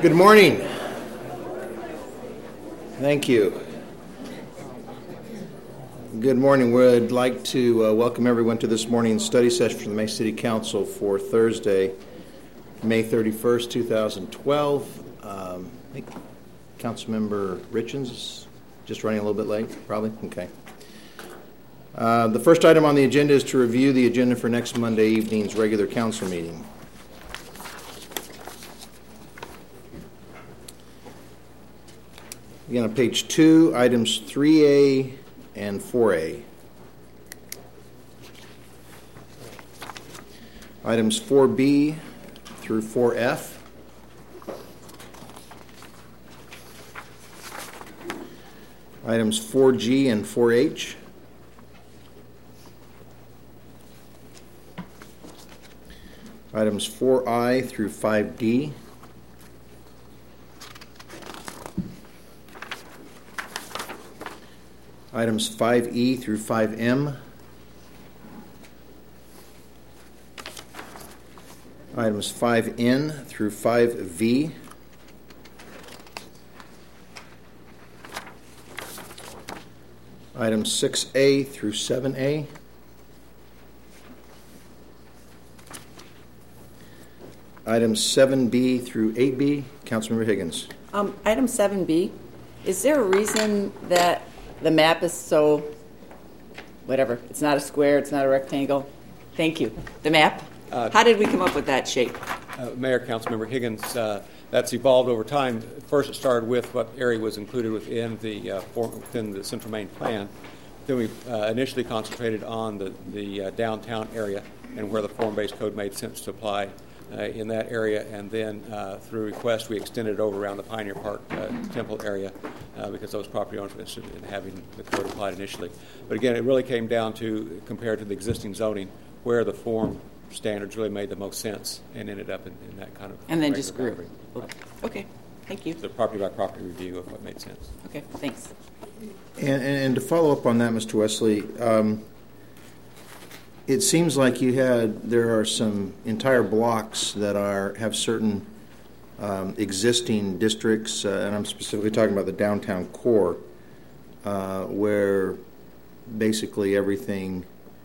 Good morning. Thank you. Good morning. We'd like to welcome everyone to this morning's study session from the Mesa City Council for Thursday, May 31st, 2012. I think Councilmember Richens is just running a little bit late, probably? Okay. The first item on the agenda is to review the agenda for next Monday evening's regular council meeting. Again, on page 2, items 3A and 4A. Items 4B through 4F. Items 4G and 4H. Items 4I through 5D. Items 5E through 5M. Items 5N through 5V. Items 6A through 7A. Items 7B through 8B. Councilmember Higgins. Item 7B, is there a reason that the map is so, whatever, it's not a square, it's not a rectangle? Thank you. The map? How did we come up with that shape? Mayor, Councilmember Higgins, that's evolved over time. First, it started with what area was included within the Central Maine Plan. Then we initially concentrated on the downtown area and where the form-based code made sense to apply in that area, and then through request we extended it over around the Pioneer Park Temple area because those property owners were interested in having the code applied initially. But again, it really came down to, compared to the existing zoning, where the form standards really made the most sense and ended up in that kind of... And then just grew. Okay, thank you. The property by property review of what made sense. Okay, thanks. And to follow up on that, Mr. Wesley, it seems like there are some entire blocks that have certain existing districts, and I'm specifically talking about the downtown core, where basically everything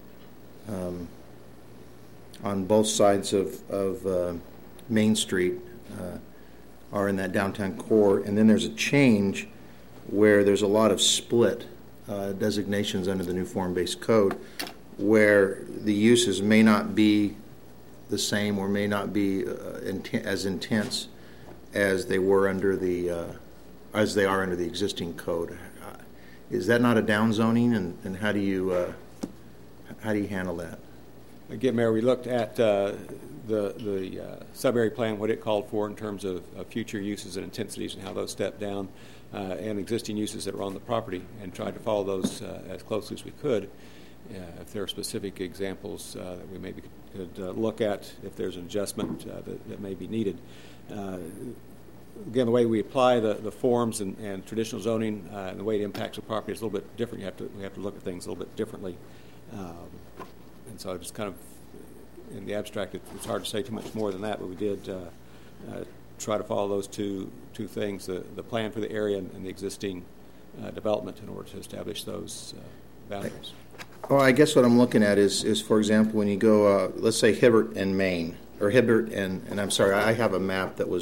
on both sides of Main Street are in that downtown core, and then there's a change where there's a lot of split designations under the new form-based code, where the uses may not be the same or may not be as intense as they were under as they are under the existing code. Is that not a downzoning, and how do you handle that? Again, Mayor, we looked at the sub-area plan, what it called for in terms of future uses and intensities and how those step down, and existing uses that were on the property, and tried to follow those as closely as we could. If there are specific examples that we maybe could look at, if there's an adjustment that may be needed. Again, the way we apply the forms and traditional zoning and the way it impacts the property is a little bit different. We have to look at things a little bit differently. And so just kind of, in the abstract, it's hard to say too much more than that, but we did try to follow those two things, the plan for the area and the existing development in order to establish those boundaries. Well, I guess what I'm looking at is for example, when you go, let's say Hibbert and Maine, or Hibbert and I'm sorry, I have a map that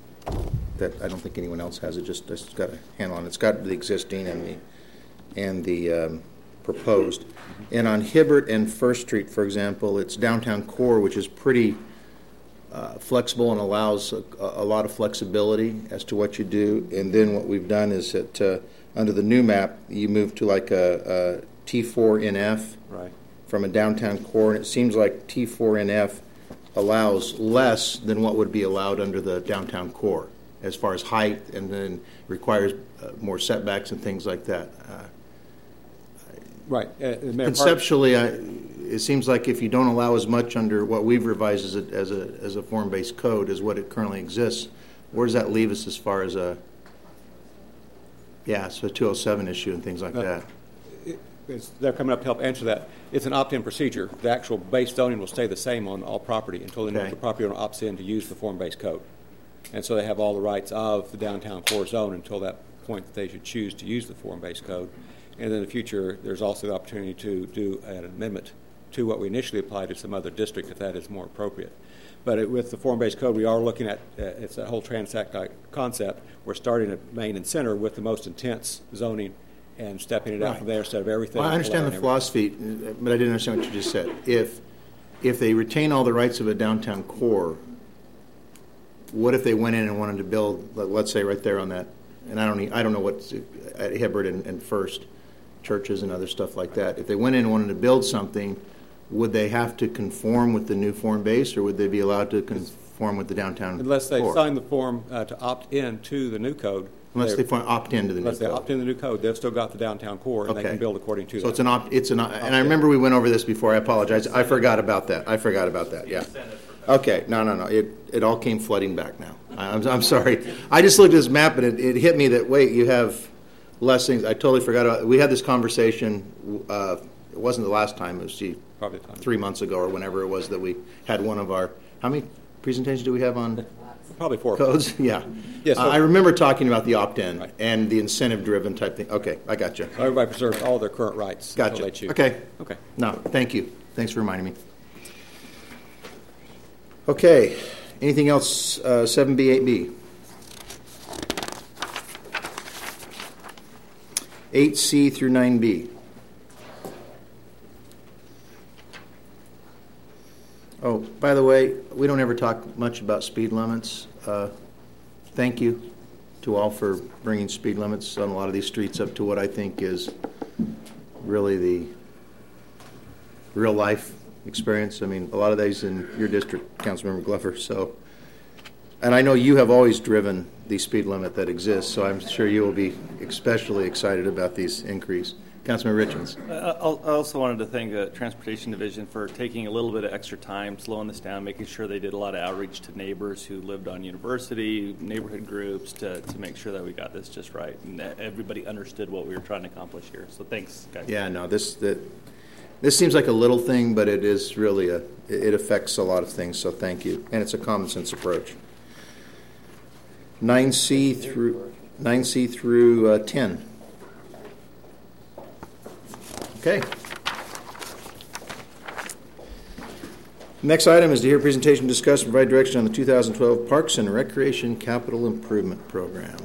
I don't think anyone else has. It's got a handle on it. It's got the existing and the proposed. And on Hibbert and First Street, for example, it's downtown core, which is pretty flexible and allows a lot of flexibility as to what you do. And then what we've done is that under the new map, you move to like a T4NF right. from a downtown core, and it seems like T4NF allows less than what would be allowed under the downtown core as far as height, and then requires more setbacks and things like that. Right. Conceptually, it seems like if you don't allow as much under what we've revised as a form-based code as what it currently exists, where does that leave us as far as so a 207 issue and things like that? They're coming up to help answer that. It's an opt-in procedure. The actual base zoning will stay the same on all property until the property owner opts in to use the form-based code. And so they have all the rights of the downtown core zone until that point that they should choose to use the form-based code. And in the future, there's also the opportunity to do an amendment to what we initially applied to some other district if that is more appropriate. But with the form-based code, we are looking at, it's a whole transect concept. We're starting at Main and Center with the most intense zoning and stepping it out from there instead of everything. Well, I understand the philosophy, but I didn't understand what you just said. If they retain all the rights of a downtown core, what if they went in and wanted to build, let's say right there on that, and I don't know what at Hibbert and First churches and other stuff like that. If they went in and wanted to build something, would they have to conform with the new form base, or would they be allowed to conform with the downtown unless they core? sign the form to opt in to the new code. Unless they opt into the new code. Unless they opt in the new code, they've still got the downtown core, and they can build according to that. So it's an and I remember we went over this before. I apologize. I forgot about that. Yeah. Okay. No. It all came flooding back now. I'm sorry. I just looked at this map, and it hit me that, wait, you have less things. I totally forgot about it. We had this conversation. It wasn't the last time. It was probably 3 months ago or whenever it was that we had one of our. How many presentations do we have on? Probably 4 codes. Yeah. Yes. I remember talking about the opt-in and the incentive-driven type thing. Okay, I got you. So everybody preserves all their current rights. Gotcha. They choose. Okay. Okay. No, thank you. Thanks for reminding me. Okay. Anything else? 7B, 8B. 8C through 9B. Oh, by the way, we don't ever talk much about speed limits. Thank you to all for bringing speed limits on a lot of these streets up to what I think is really the real life experience. I mean, a lot of these in your district, Councilmember Glover. So, and I know you have always driven the speed limit that exists, so I'm sure you will be especially excited about these increase. Councilman Richards. I also wanted to thank the Transportation Division for taking a little bit of extra time, slowing this down, making sure they did a lot of outreach to neighbors who lived on University, neighborhood groups, to make sure that we got this just right and that everybody understood what we were trying to accomplish here. So thanks, guys. Yeah, no, this seems like a little thing, but it is really it affects a lot of things, so thank you. And it's a common sense approach. 9C through 10. Okay. Next item is to hear a presentation, discuss, and provide direction on the 2012 Parks and Recreation Capital Improvement Program.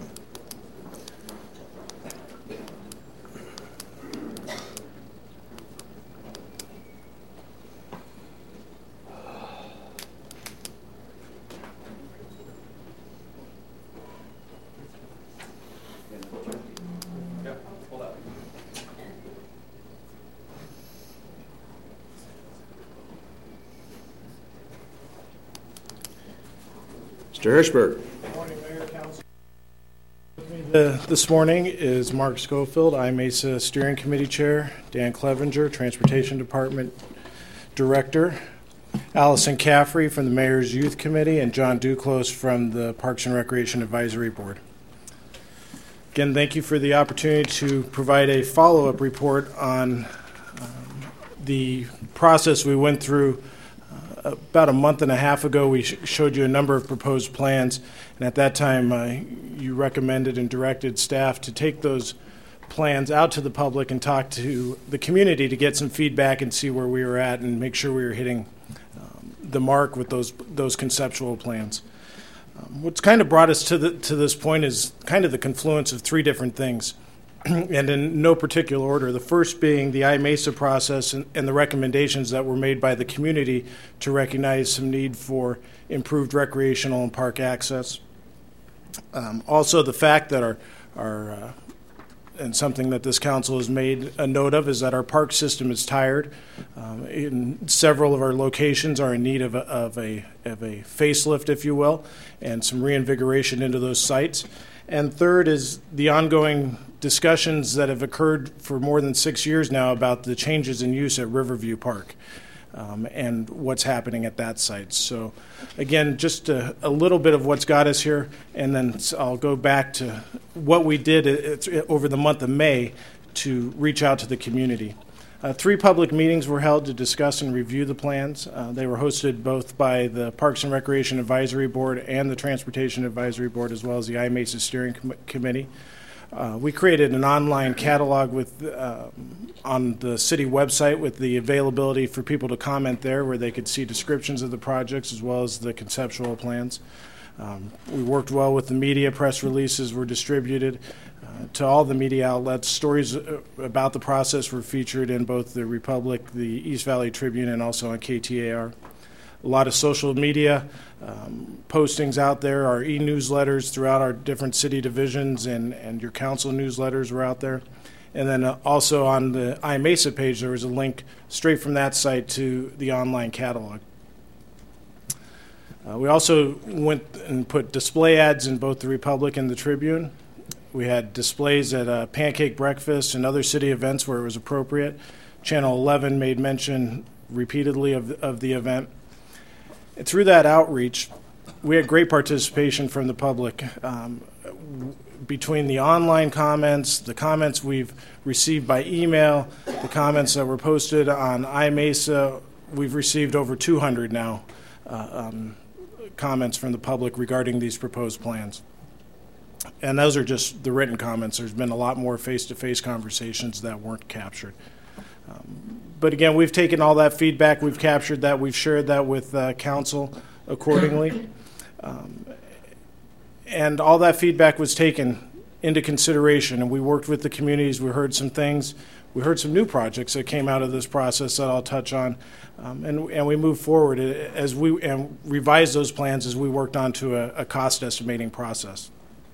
Mr. Hirschberg. Good morning, Mayor, Council. With me this morning is Mark Schofield, IMESA Steering Committee Chair, Dan Clevenger, Transportation Department Director, Allison Caffrey from the Mayor's Youth Committee, and John Duclos from the Parks and Recreation Advisory Board. Again, thank you for the opportunity to provide a follow-up report on the process we went through. About a month and a half ago, we showed you a number of proposed plans, and at that time, you recommended and directed staff to take those plans out to the public and talk to the community to get some feedback and see where we were at and make sure we were hitting the mark with those conceptual plans. What's kind of brought us to this point is kind of the confluence of three different things, and in no particular order. The first being the IMESA process and the recommendations that were made by the community to recognize some need for improved recreational and park access. Also, the fact that our and something that this council has made a note of is that our park system is tired. In several of our locations are in need of a facelift, if you will, and some reinvigoration into those sites. And third is the ongoing discussions that have occurred for more than 6 years now about the changes in use at Riverview Park and what's happening at that site. So again, just a little bit of what's got us here, and then I'll go back to what we did over the month of May to reach out to the community. 3 public meetings were held to discuss and review the plans. They were hosted both by the Parks and Recreation Advisory Board and the Transportation Advisory Board, as well as the IMESA Steering Committee. We created an online catalog on the city website with the availability for people to comment there, where they could see descriptions of the projects as well as the conceptual plans. We worked well with the media. Press releases were distributed to all the media outlets. Stories about the process were featured in both the Republic, the East Valley Tribune, and also on KTAR. A lot of social media postings out there. Our e-newsletters throughout our different city divisions and your council newsletters were out there. And then also on the IMESA page, there was a link straight from that site to the online catalog. We also went and put display ads in both the Republic and the Tribune. We had displays at Pancake Breakfast and other city events where it was appropriate. Channel 11 made mention repeatedly of the event. And through that outreach, we had great participation from the public. Between the online comments, the comments we've received by email, the comments that were posted on IMESA, we've received over 200 now comments from the public regarding these proposed plans. And those are just the written comments. There's been a lot more face-to-face conversations that weren't captured. But again, we've taken all that feedback, we've captured that, we've shared that with council accordingly. And all that feedback was taken into consideration, and we worked with the communities. We heard some things. We heard some new projects that came out of this process that I'll touch on. And we moved forward and revised those plans as we worked on to a cost estimating process.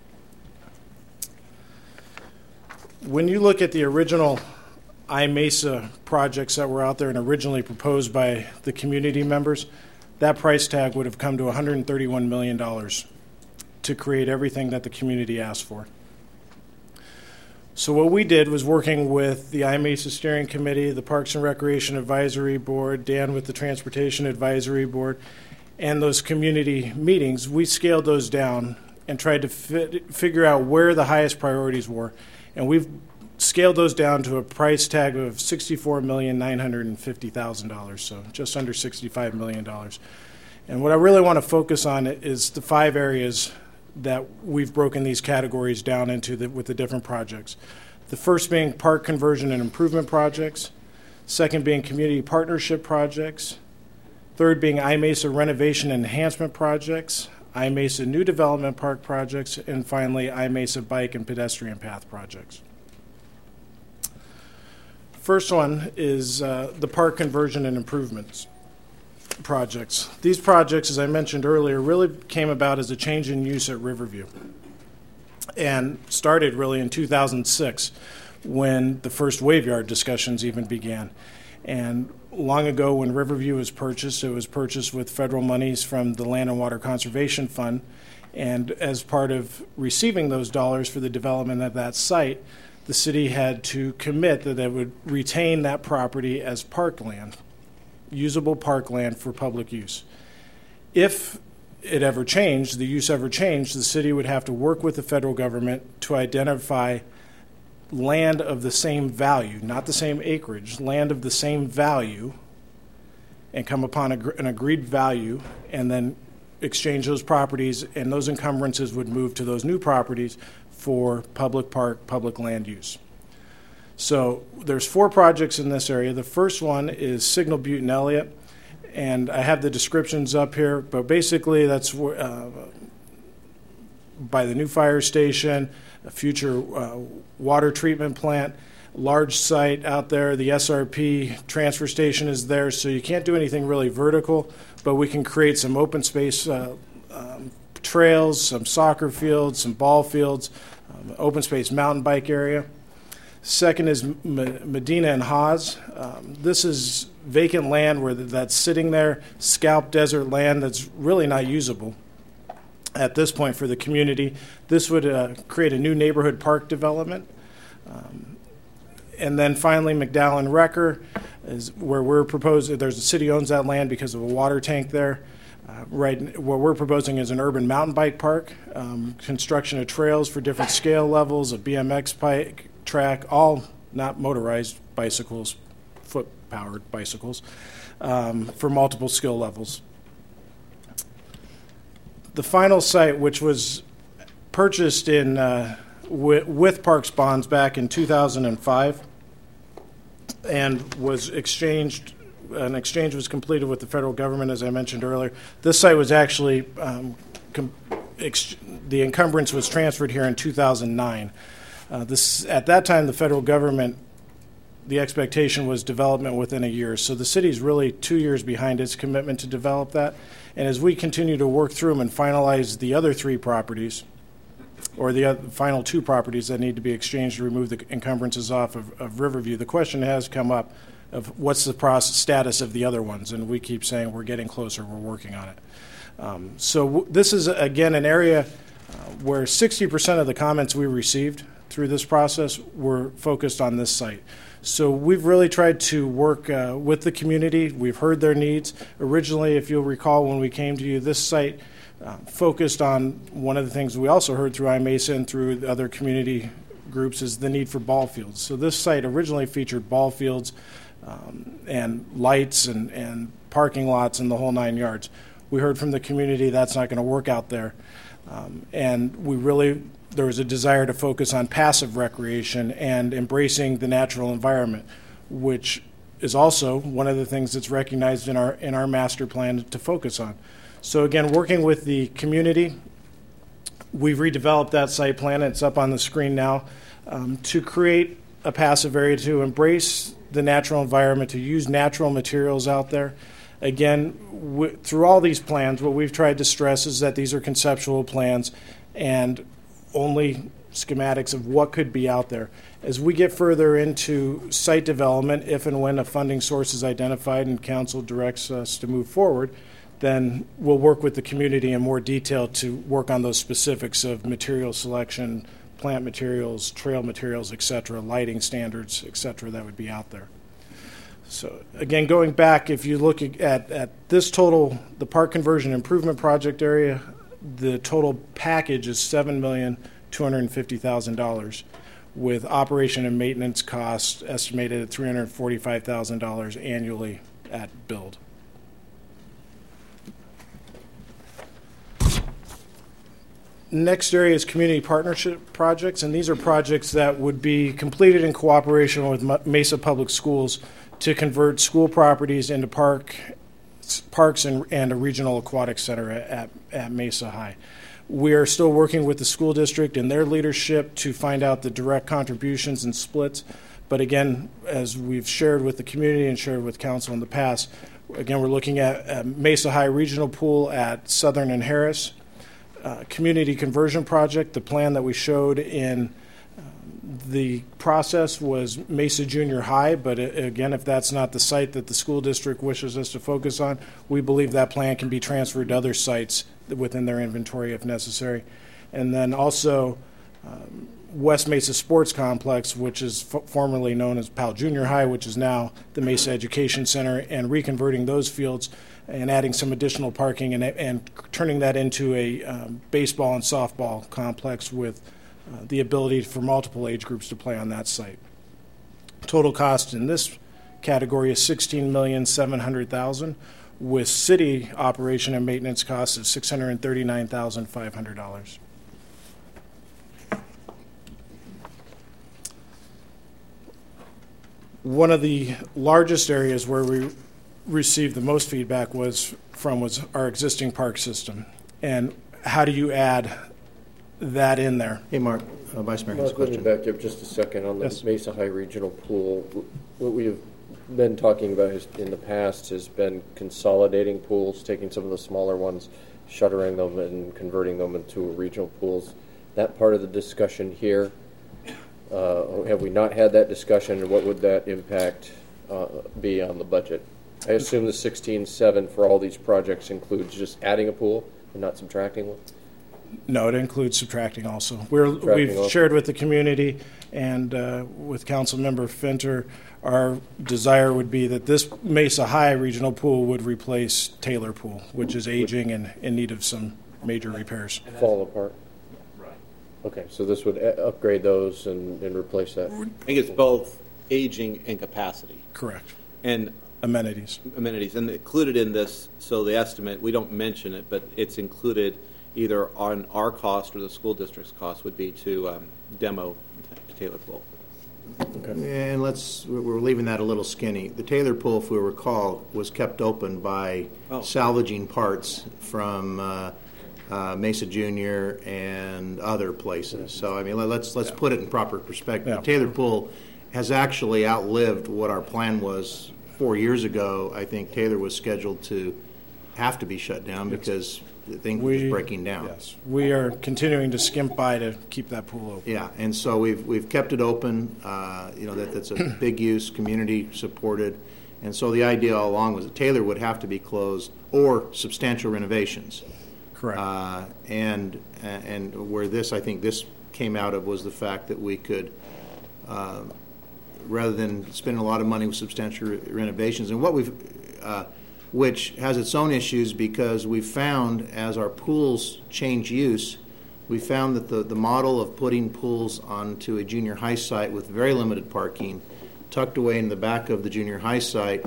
When you look at the original IMESA projects that were out there and originally proposed by the community members, that price tag would have come to $131 million to create everything that the community asked for. So what we did was, working with the IMESA Steering Committee, the Parks and Recreation Advisory Board, Dan with the Transportation Advisory Board, and those community meetings, we scaled those down and tried to figure out where the highest priorities were. And we've scaled those down to a price tag of $64,950,000, so just under $65 million. And what I really want to focus on is the 5 areas that we've broken these categories down into with the different projects. The first being park conversion and improvement projects. Second being community partnership projects. Third being IMESA renovation and enhancement projects. IMESA new development park projects. And finally, IMESA bike and pedestrian path projects. First one is the park conversion and improvements projects. These projects, as I mentioned earlier, really came about as a change in use at Riverview, and started really in 2006 when the first wave yard discussions even began. And long ago, when Riverview was purchased, it was purchased with federal monies from the Land and Water Conservation Fund, and as part of receiving those dollars for the development of that site, the city had to commit that they would retain that property as parkland, usable parkland for public use. If it ever changed, the use ever changed, the city would have to work with the federal government to identify land of the same value, not the same acreage, land of the same value, and come upon an agreed value, and then exchange those properties, and those encumbrances would move to those new properties for public park, public land use. So there's 4 projects in this area. The first one is Signal Butte and Elliott, and I have the descriptions up here, but basically that's by the new fire station, a future water treatment plant, large site out there. The SRP transfer station is there, so you can't do anything really vertical, but we can create some open space trails, some soccer fields, some ball fields, open space mountain bike area. Second is Medina and Haas. This is vacant land that's sitting there, scalp desert land that's really not usable at this point for the community. This would create a new neighborhood park development. And then finally, McDowell and Wrecker is where we're proposing. The city owns that land because of a water tank there. Right, what we're proposing is an urban mountain bike park, construction of trails for different scale levels, a BMX bike track, all not motorized bicycles foot-powered bicycles for multiple skill levels. The final site, which was purchased in with Parks bonds back in 2005 and was exchanged. An exchange was completed with the federal government, as I mentioned earlier. This site was actually, the encumbrance was transferred here in 2009. At that time, the federal government, the expectation was development within a year. So the city's really 2 years behind its commitment to develop that. And as we continue to work through them and finalize the other 3 properties, or the final 2 properties that need to be exchanged to remove the encumbrances off of Riverview, the question has come up of what's the status of the other ones. And we keep saying we're getting closer, we're working on it. This is, again, an area where 60% of the comments we received through this process were focused on this site. So we've really tried to work with the community. We've heard their needs. Originally, if you'll recall, when we came to you, this site focused on one of the things we also heard through IMESA and through other community groups is the need for ball fields. So this site originally featured ball fields and lights and parking lots and the whole 9 yards. We heard from the community that's not going to work out there. And there was a desire to focus on passive recreation and embracing the natural environment, which is also one of the things that's recognized in our master plan to focus on. So again, working with the community, we've redeveloped that site plan. It's up on the screen now to create a passive area to embrace the natural environment, to use natural materials out there. Again, through all these plans, what we've tried to stress is that these are conceptual plans and only schematics of what could be out there. As we get further into site development, if and when a funding source is identified and council directs us to move forward, then we'll work with the community in more detail to work on those specifics of material selection, plant materials, trail materials, et cetera, lighting standards, et cetera, that would be out there. So again, going back, if you look at this total, the park conversion improvement project area, the total package is $7,250,000 with operation and maintenance costs estimated at $345,000 annually at build. Next area is community partnership projects, and these are projects that would be completed in cooperation with Mesa Public Schools to convert school properties into parks and a regional aquatic center at Mesa High. We are still working with the school district and their leadership to find out the direct contributions and splits. But again, as we've shared with the community and shared with council in the past, again, we're looking at Mesa High Regional Pool at Southern and Harris, community conversion project. The plan that we showed in the process was Mesa Junior High, but again, if that's not the site that the school district wishes us to focus on, we believe that plan can be transferred to other sites within their inventory if necessary. And then also West Mesa Sports Complex, which is formerly known as Powell Junior High, which is now the Mesa Education Center, and reconverting those fields and adding some additional parking and turning that into a baseball and softball complex with the ability for multiple age groups to play on that site. Total cost in this category is $16,700,000, with city operation and maintenance costs of $639,500. One of the largest areas where we received the most feedback was our existing park system, and how do you add that in there? Hey, Mark, Vice Mayor has a Mark, question. back there just a second on the Yes. Mesa High Regional Pool. What we have been talking about in the past has been consolidating pools, taking some of the smaller ones, shuttering them, and converting them into regional pools. That part of the discussion here, have we not had that discussion, and what would that impact be on the budget? I assume the 16.7 for all these projects includes just adding a pool and not subtracting one? No, it includes subtracting also. Subtracting We've also. shared with the community and with Councilmember Finter, our desire would be that this Mesa High Regional Pool would replace Taylor Pool, which is aging and in need of some major repairs. Fall apart? Right. Okay, so this would upgrade those and replace that? I think it's both. aging and capacity. Correct. And Amenities. and included in this, so the estimate, we don't mention it, but it's included either on our cost or the school district's cost would be to demo Taylor Pool. And we're leaving that a little skinny. The Taylor Pool, if we recall, was kept open by salvaging parts from Mesa Junior and other places. So I mean, let's put it in proper perspective. Yeah. The Taylor Pool has actually outlived what our plan was 4 years ago. I think Taylor was scheduled to have to be shut down because the thing was breaking down. Yes, we are continuing to skimp by to keep that pool open. Yeah, and so we've kept it open. That's a big use, community supported, and so the idea all along was that Taylor would have to be closed or substantial renovations. Correct. And where I think this came out of was the fact that we could, rather than spending a lot of money with substantial renovations, and which has its own issues because we found as our pools change use, we found that the model of putting pools onto a junior high site with very limited parking, tucked away in the back of the junior high site,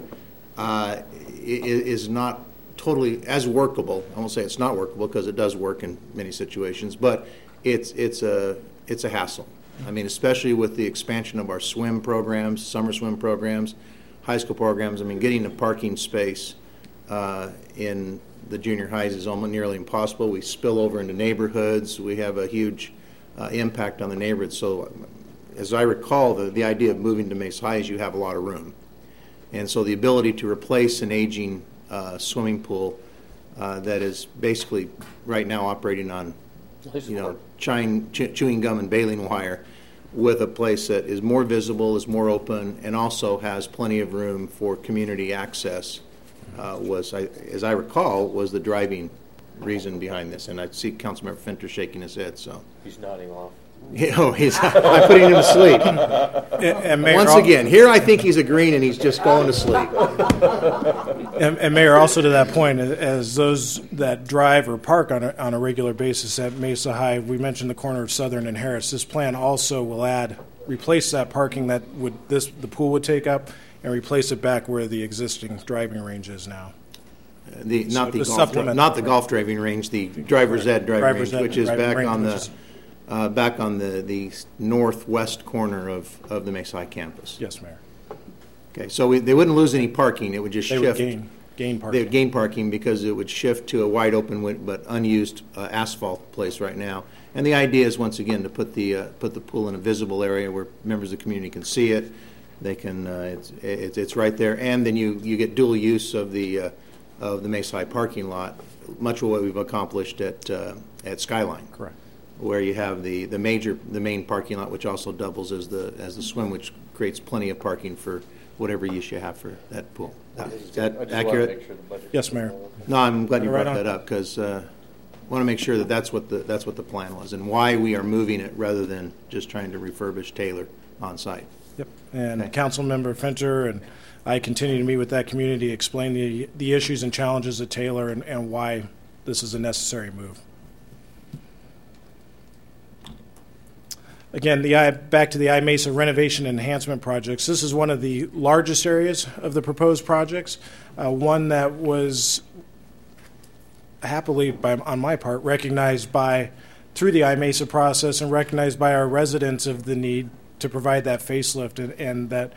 is not totally as workable. I won't say it's not workable because it does work in many situations, but it's a hassle. I mean, especially with the expansion of our swim programs, summer swim programs, high school programs. I mean, getting a parking space in the junior highs is almost nearly impossible. We spill over into neighborhoods. We have a huge impact on the neighborhood. So, as I recall, the idea of moving to Mesa High is you have a lot of room. And so the ability to replace an aging swimming pool that is basically right now operating on chewing gum and baling wire with a place that is more visible, is more open, and also has plenty of room for community access as I recall, was the driving reason behind this. And I see Councilmember Finter shaking his head. So He's nodding off. I'm putting him to sleep. And Mayor, once again, here I think he's agreeing and he's just going to sleep. And Mayor, also to that point, as those that drive or park on a regular basis at Mesa High, we mentioned the corner of Southern and Harris. This plan also will replace that parking that the pool would take up, and replace it back where the existing driving range is now. Not the golf driving range, the driver's ed driving range, which is back on the northwest corner of the Mesa High campus. Yes, Mayor. Okay, so they wouldn't lose any parking. It would just shift. They would gain parking. They would gain parking because it would shift to a wide open but unused asphalt place right now. And the idea is once again to put the pool in a visible area where members of the community can see it. They can. It's right there, and then you get dual use of the Mesa High parking lot. Much of what we've accomplished at Skyline. Correct. Where you have the main parking lot, which also doubles as the swim, which creates plenty of parking for whatever use you have for that pool. Is that accurate? Yes, Mayor. No, I'm glad you brought that up because I want to make sure that's what the plan was and why we are moving it rather than just trying to refurbish Taylor on site. Yep. And Councilmember Finter and I continue to meet with that community, explain the issues and challenges at Taylor and why this is a necessary move. Again, back to the iMesa renovation and enhancement projects. This is one of the largest areas of the proposed projects, one that was happily, on my part, recognized through the iMesa process and recognized by our residents of the need to provide that facelift and that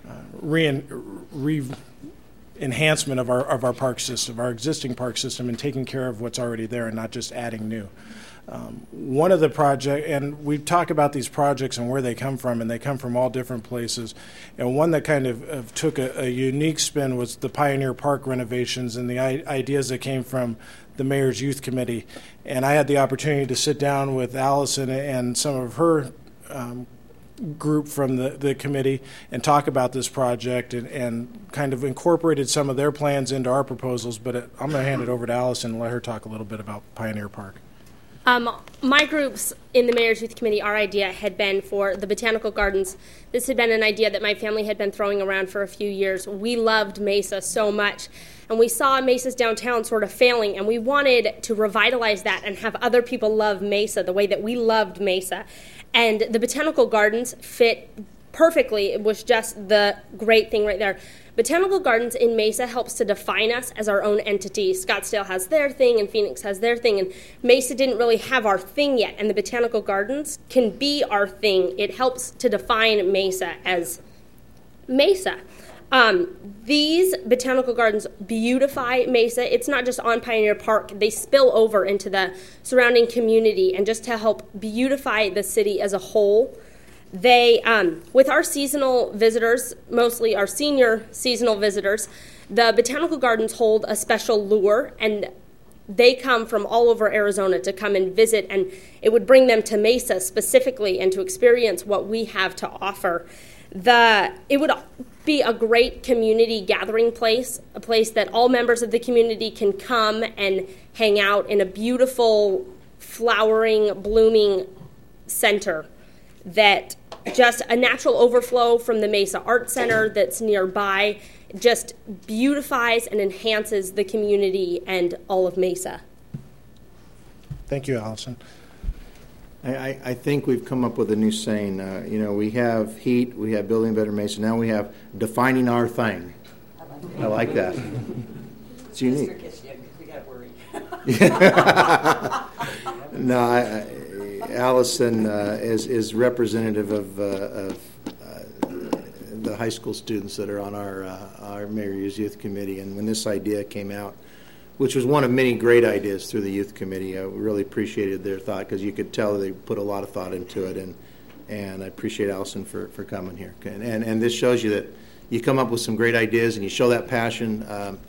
enhancement of our park system, our existing park system, and taking care of what's already there and not just adding new. One of the projects, and we talk about these projects and where they come from, and they come from all different places. And one that kind of took a unique spin was the Pioneer Park renovations and the ideas that came from the Mayor's Youth Committee. And I had the opportunity to sit down with Allison and some of her group from the committee and talk about this project and kind of incorporated some of their plans into our proposals. But I'm going to hand it over to Allison and let her talk a little bit about Pioneer Park. My groups in the Mayor's Youth Committee, our idea had been for the Botanical Gardens. This had been an idea that my family had been throwing around for a few years. We loved Mesa so much, and we saw Mesa's downtown sort of failing, and we wanted to revitalize that and have other people love Mesa the way that we loved Mesa. And the Botanical Gardens fit perfectly. It was just the great thing right there. Botanical Gardens in Mesa helps to define us as our own entity. Scottsdale has their thing and Phoenix has their thing, and Mesa didn't really have our thing yet, and the Botanical Gardens can be our thing. It helps to define Mesa as Mesa. These Botanical Gardens beautify Mesa. It's not just on Pioneer Park. They spill over into the surrounding community, and just to help beautify the city as a whole. They, with our seasonal visitors, mostly our senior seasonal visitors, the Botanical Gardens hold a special lure, and they come from all over Arizona to come and visit, and it would bring them to Mesa specifically and to experience what we have to offer. It would be a great community gathering place, a place that all members of the community can come and hang out in a beautiful, flowering, blooming center that just a natural overflow from the Mesa Art Center that's nearby just beautifies and enhances the community and all of Mesa. Thank you, Allison. I think we've come up with a new saying. We have heat, we have building better Mesa. Now we have defining our thing. I like that. It's unique. We got worried. No, Allison is representative of the high school students that are on our Mayor's Youth Committee, and when this idea came out, which was one of many great ideas through the Youth Committee, I really appreciated their thought, because you could tell they put a lot of thought into it, and I appreciate Allison for coming here. And this shows you that you come up with some great ideas and you show that passion,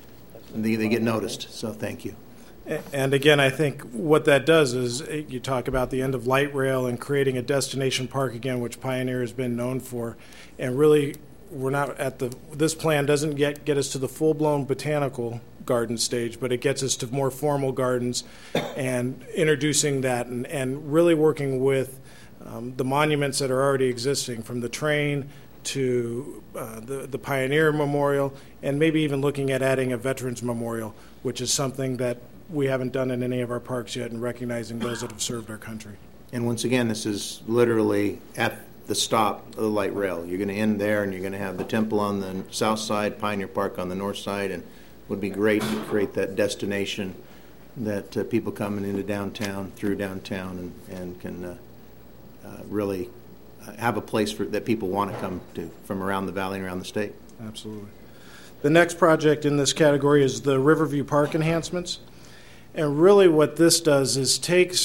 they get noticed, so thank you. And again, I think what that does is you talk about the end of light rail and creating a destination park again, which Pioneer has been known for. And really, we're not at this plan doesn't get us to the full-blown botanical garden stage, but it gets us to more formal gardens and introducing that and really working with the monuments that are already existing, from the train to the Pioneer Memorial, and maybe even looking at adding a Veterans Memorial, which is something that we haven't done in any of our parks yet, and recognizing those that have served our country. And once again, this is literally at the stop of the light rail. You're going to end there, and you're going to have the temple on the south side, Pioneer Park on the north side, and it would be great to create that destination that people coming into downtown, through downtown, and can really have a place that people want to come to from around the valley and around the state. Absolutely. The next project in this category is the Riverview Park enhancements. And really what this does is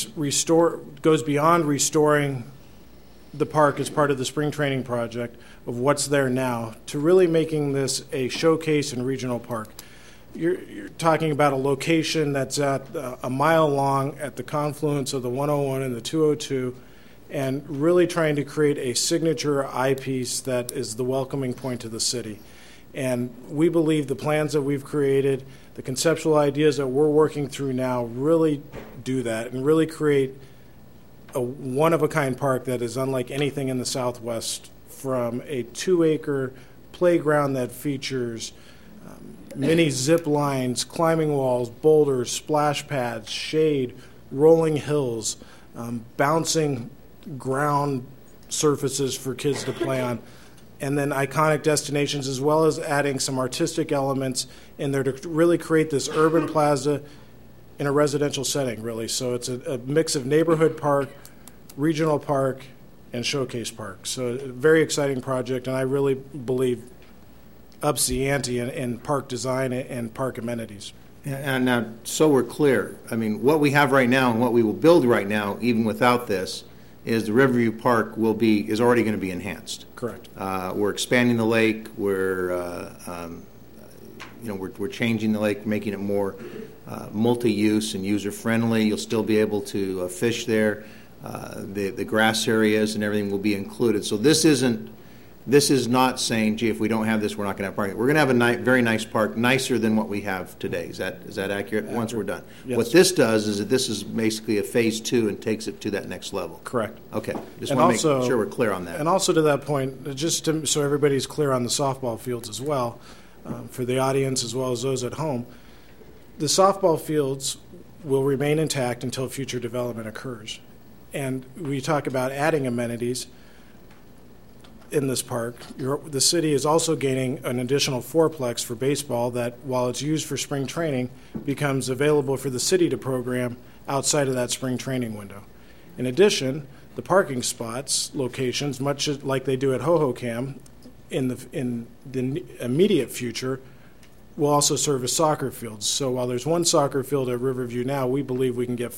goes beyond restoring the park as part of the spring training project of what's there now to really making this a showcase and regional park. You're talking about a location that's at a mile long at the confluence of the 101 and the 202, and really trying to create a signature eyepiece that is the welcoming point to the city. And we believe the plans that we've created, the conceptual ideas that we're working through now, really do that and really create a one-of-a-kind park that is unlike anything in the Southwest, from a 2-acre playground that features mini zip lines, climbing walls, boulders, splash pads, shade, rolling hills, bouncing ground surfaces for kids to play on, and then iconic destinations, as well as adding some artistic elements in there to really create this urban plaza in a residential setting, really. So it's a mix of neighborhood park, regional park, and showcase park. So a very exciting project, and I really believe ups the ante in park design and park amenities. And now, so we're clear, I mean, what we have right now and what we will build right now, even without this, is the Riverview Park is already going to be enhanced. Correct. We're expanding the lake. We're changing the lake, making it more multi-use and user-friendly. You'll still be able to fish there. The grass areas and everything will be included. So this is not saying, gee, if we don't have this, we're not going to have parking. We're going to have a very nice park, nicer than what we have today. Is that accurate? Once we're done. Yes. What this does is that this is basically a phase 2 and takes it to that next level. Correct. Okay. Just want to make sure we're clear on that. And also to that point, so everybody's clear on the softball fields as well, for the audience as well as those at home, the softball fields will remain intact until future development occurs. And we talk about adding amenities. in this park, the city is also gaining an additional fourplex for baseball that, while it's used for spring training, becomes available for the city to program outside of that spring training window. In addition, the parking spots locations, much like they do at Hohokam, in the immediate future, will also serve as soccer fields. So while there's one soccer field at Riverview now, we believe we can get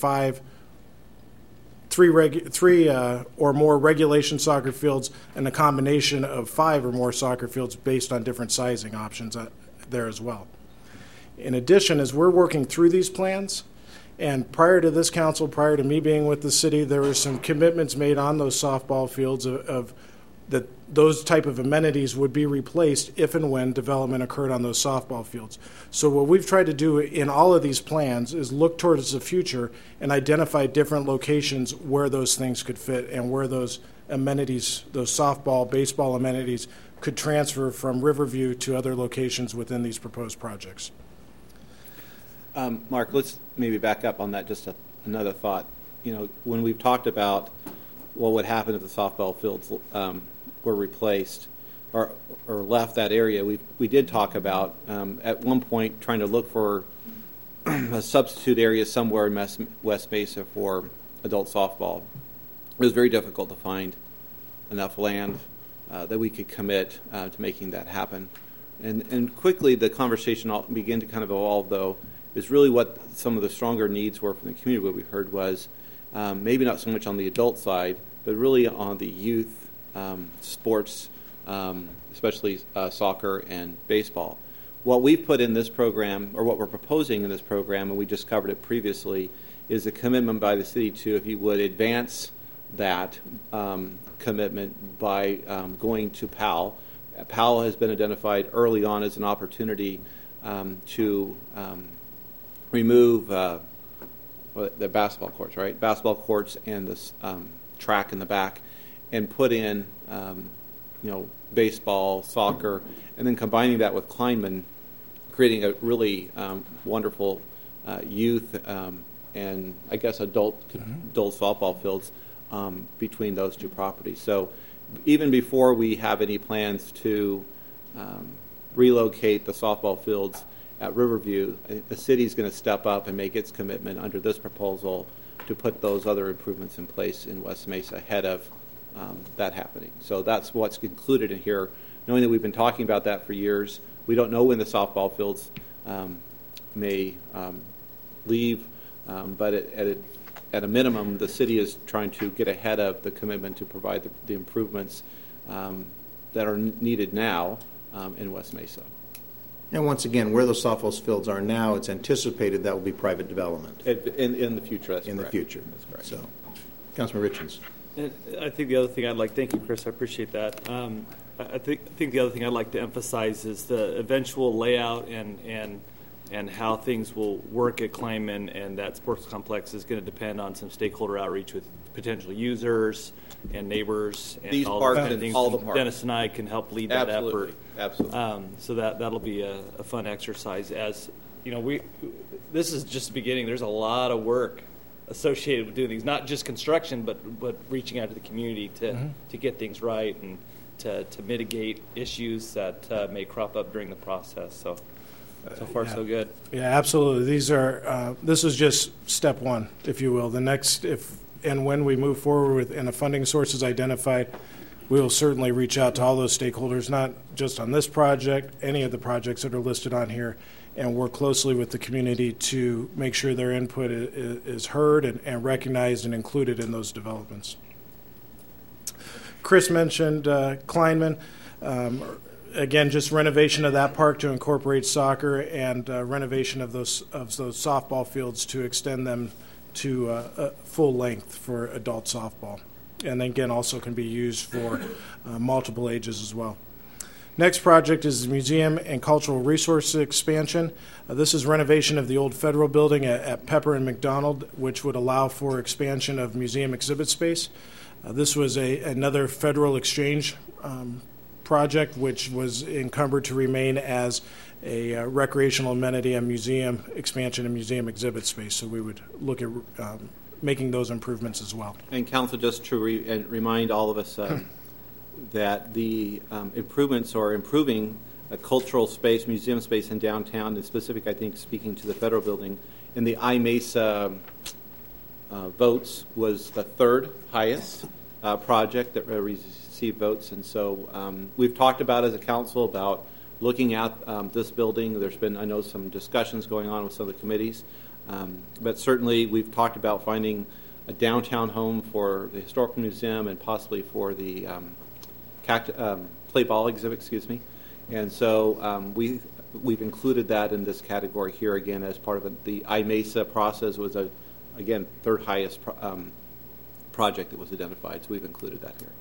three or more regulation soccer fields and a combination of 5 or more soccer fields based on different sizing options there as well. In addition, as we're working through these plans, and prior to this council, prior to me being with the city, there were some commitments made on those softball fields of that those type of amenities would be replaced if and when development occurred on those softball fields. So what we've tried to do in all of these plans is look towards the future and identify different locations where those things could fit and where those amenities, those softball, baseball amenities, could transfer from Riverview to other locations within these proposed projects. Mark, let's maybe back up on that, just another thought. You know, when we've talked about what would happen if the softball fields were replaced or left that area, we did talk about at one point trying to look for a substitute area somewhere in West Mesa for adult softball. It was very difficult to find enough land that we could commit to making that happen. And quickly the conversation began to kind of evolve, though, is really what some of the stronger needs were from the community. What we heard was maybe not so much on the adult side, but really on the youth sports, especially soccer and baseball. What we've put in this program, or what we're proposing in this program, and we just covered it previously, is a commitment by the city to, if you would, advance that commitment by going to PAL. PAL has been identified early on as an opportunity to remove the basketball courts, right? Basketball courts and the track in the back, and put in, baseball, soccer, and then combining that with Kleinman, creating a really wonderful youth and I guess adult softball fields between those two properties. So even before we have any plans to relocate the softball fields at Riverview, the city's going to step up and make its commitment under this proposal to put those other improvements in place in West Mesa ahead of that happening. So that's what's included in here. Knowing that we've been talking about that for years, we don't know when the softball fields may leave, but at a minimum, the city is trying to get ahead of the commitment to provide the improvements that are needed now in West Mesa. And once again, where those softball fields are now, it's anticipated that will be private development. In the future, that's in correct. The future. That's correct. So, Councilman Richens. And I think the other thing I'd like, thank you, Chris, I appreciate that. I think the other thing I'd like to emphasize is the eventual layout and how things will work at Kleinman and that sports complex is going to depend on some stakeholder outreach with potential users and neighbors and these all parks the and things. all the parks. Dennis and I can help lead that effort. Absolutely. So that'll be a fun exercise. As you know, this is just the beginning. There's a lot of work associated with doing these, not just construction, but reaching out to the community to get things right and to mitigate issues that may crop up during the process. So far, so good. Yeah, absolutely. This is just step one, if you will. The next, if and when we move forward with and a funding source is identified, we will certainly reach out to all those stakeholders, not just on this project, any of the projects that are listed on here, and work closely with the community to make sure their input is heard and recognized and included in those developments. Chris mentioned Kleinman. Again, just renovation of that park to incorporate soccer and renovation of those softball fields to extend them to full length for adult softball. And then again, also can be used for multiple ages as well. Next project is the museum and cultural resource expansion. This is renovation of the old federal building at Pepper and McDonald, which would allow for expansion of museum exhibit space. This was another federal exchange project, which was encumbered to remain as a recreational amenity and museum expansion and museum exhibit space. So we would look at making those improvements as well. And Council, just to remind all of us, that the improvements or improving a cultural space, museum space in downtown, in specific, I think, speaking to the federal building, in the IMESA votes was the third highest project that received votes. And so we've talked about as a council about looking at this building. There's been, I know, some discussions going on with some of the committees. But certainly we've talked about finding a downtown home for the Historical Museum and possibly for the play ball exhibit, And so we've included that in this category here again as part of the IMESA process. Was again third highest project that was identified, so we've included that here.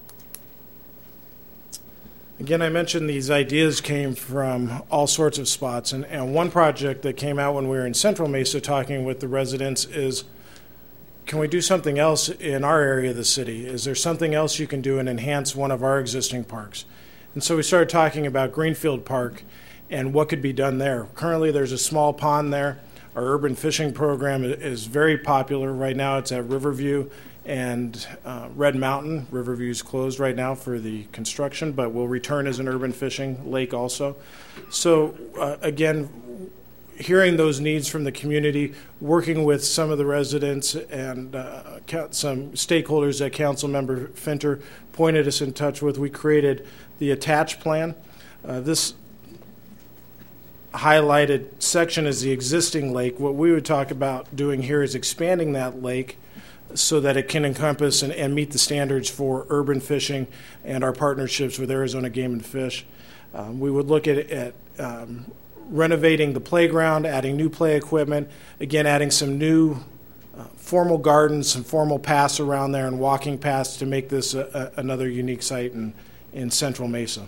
Again, I mentioned these ideas came from all sorts of spots, and one project that came out when we were in Central Mesa talking with the residents is, can we do something else in our area of the city? Is there something else you can do and enhance one of our existing parks? And so we started talking about Greenfield Park and what could be done there. Currently, there's a small pond there. Our urban fishing program is very popular. Right now, it's at Riverview and Red Mountain. Riverview is closed right now for the construction, but will return as an urban fishing lake also. So again, hearing those needs from the community, working with some of the residents and some stakeholders that Councilmember Finter pointed us in touch with, we created the attached plan. This highlighted section is the existing lake. What we would talk about doing here is expanding that lake so that it can encompass and meet the standards for urban fishing and our partnerships with Arizona Game and Fish. We would look at renovating the playground, adding new play equipment, again, adding some new formal gardens, some formal paths around there and walking paths to make this another unique site in Central Mesa.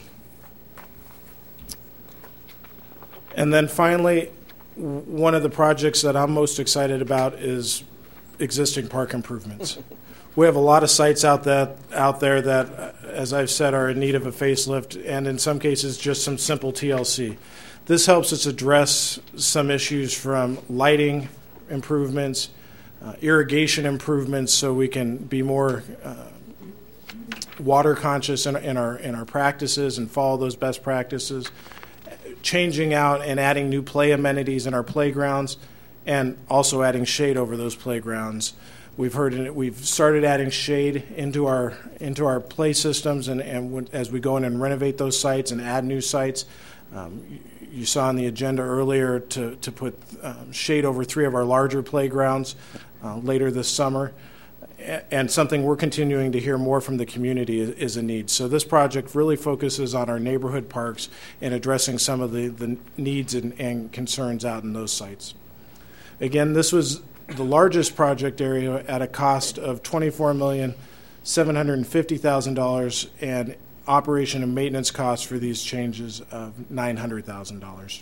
And then finally, one of the projects that I'm most excited about is existing park improvements. We have a lot of sites out there that, as I've said, are in need of a facelift and in some cases just some simple TLC. This helps us address some issues from lighting improvements, irrigation improvements, so we can be more water conscious in our practices and follow those best practices, changing out and adding new play amenities in our playgrounds, and also adding shade over those playgrounds. We've started adding shade into our play systems, and as we go in and renovate those sites and add new sites. You saw on the agenda earlier to put shade over 3 of our larger playgrounds later this summer. And something we're continuing to hear more from the community is a need. So this project really focuses on our neighborhood parks and addressing some of the needs and concerns out in those sites. Again, this was the largest project area at a cost of $24,750,000 and operation and maintenance costs for these changes of $900,000.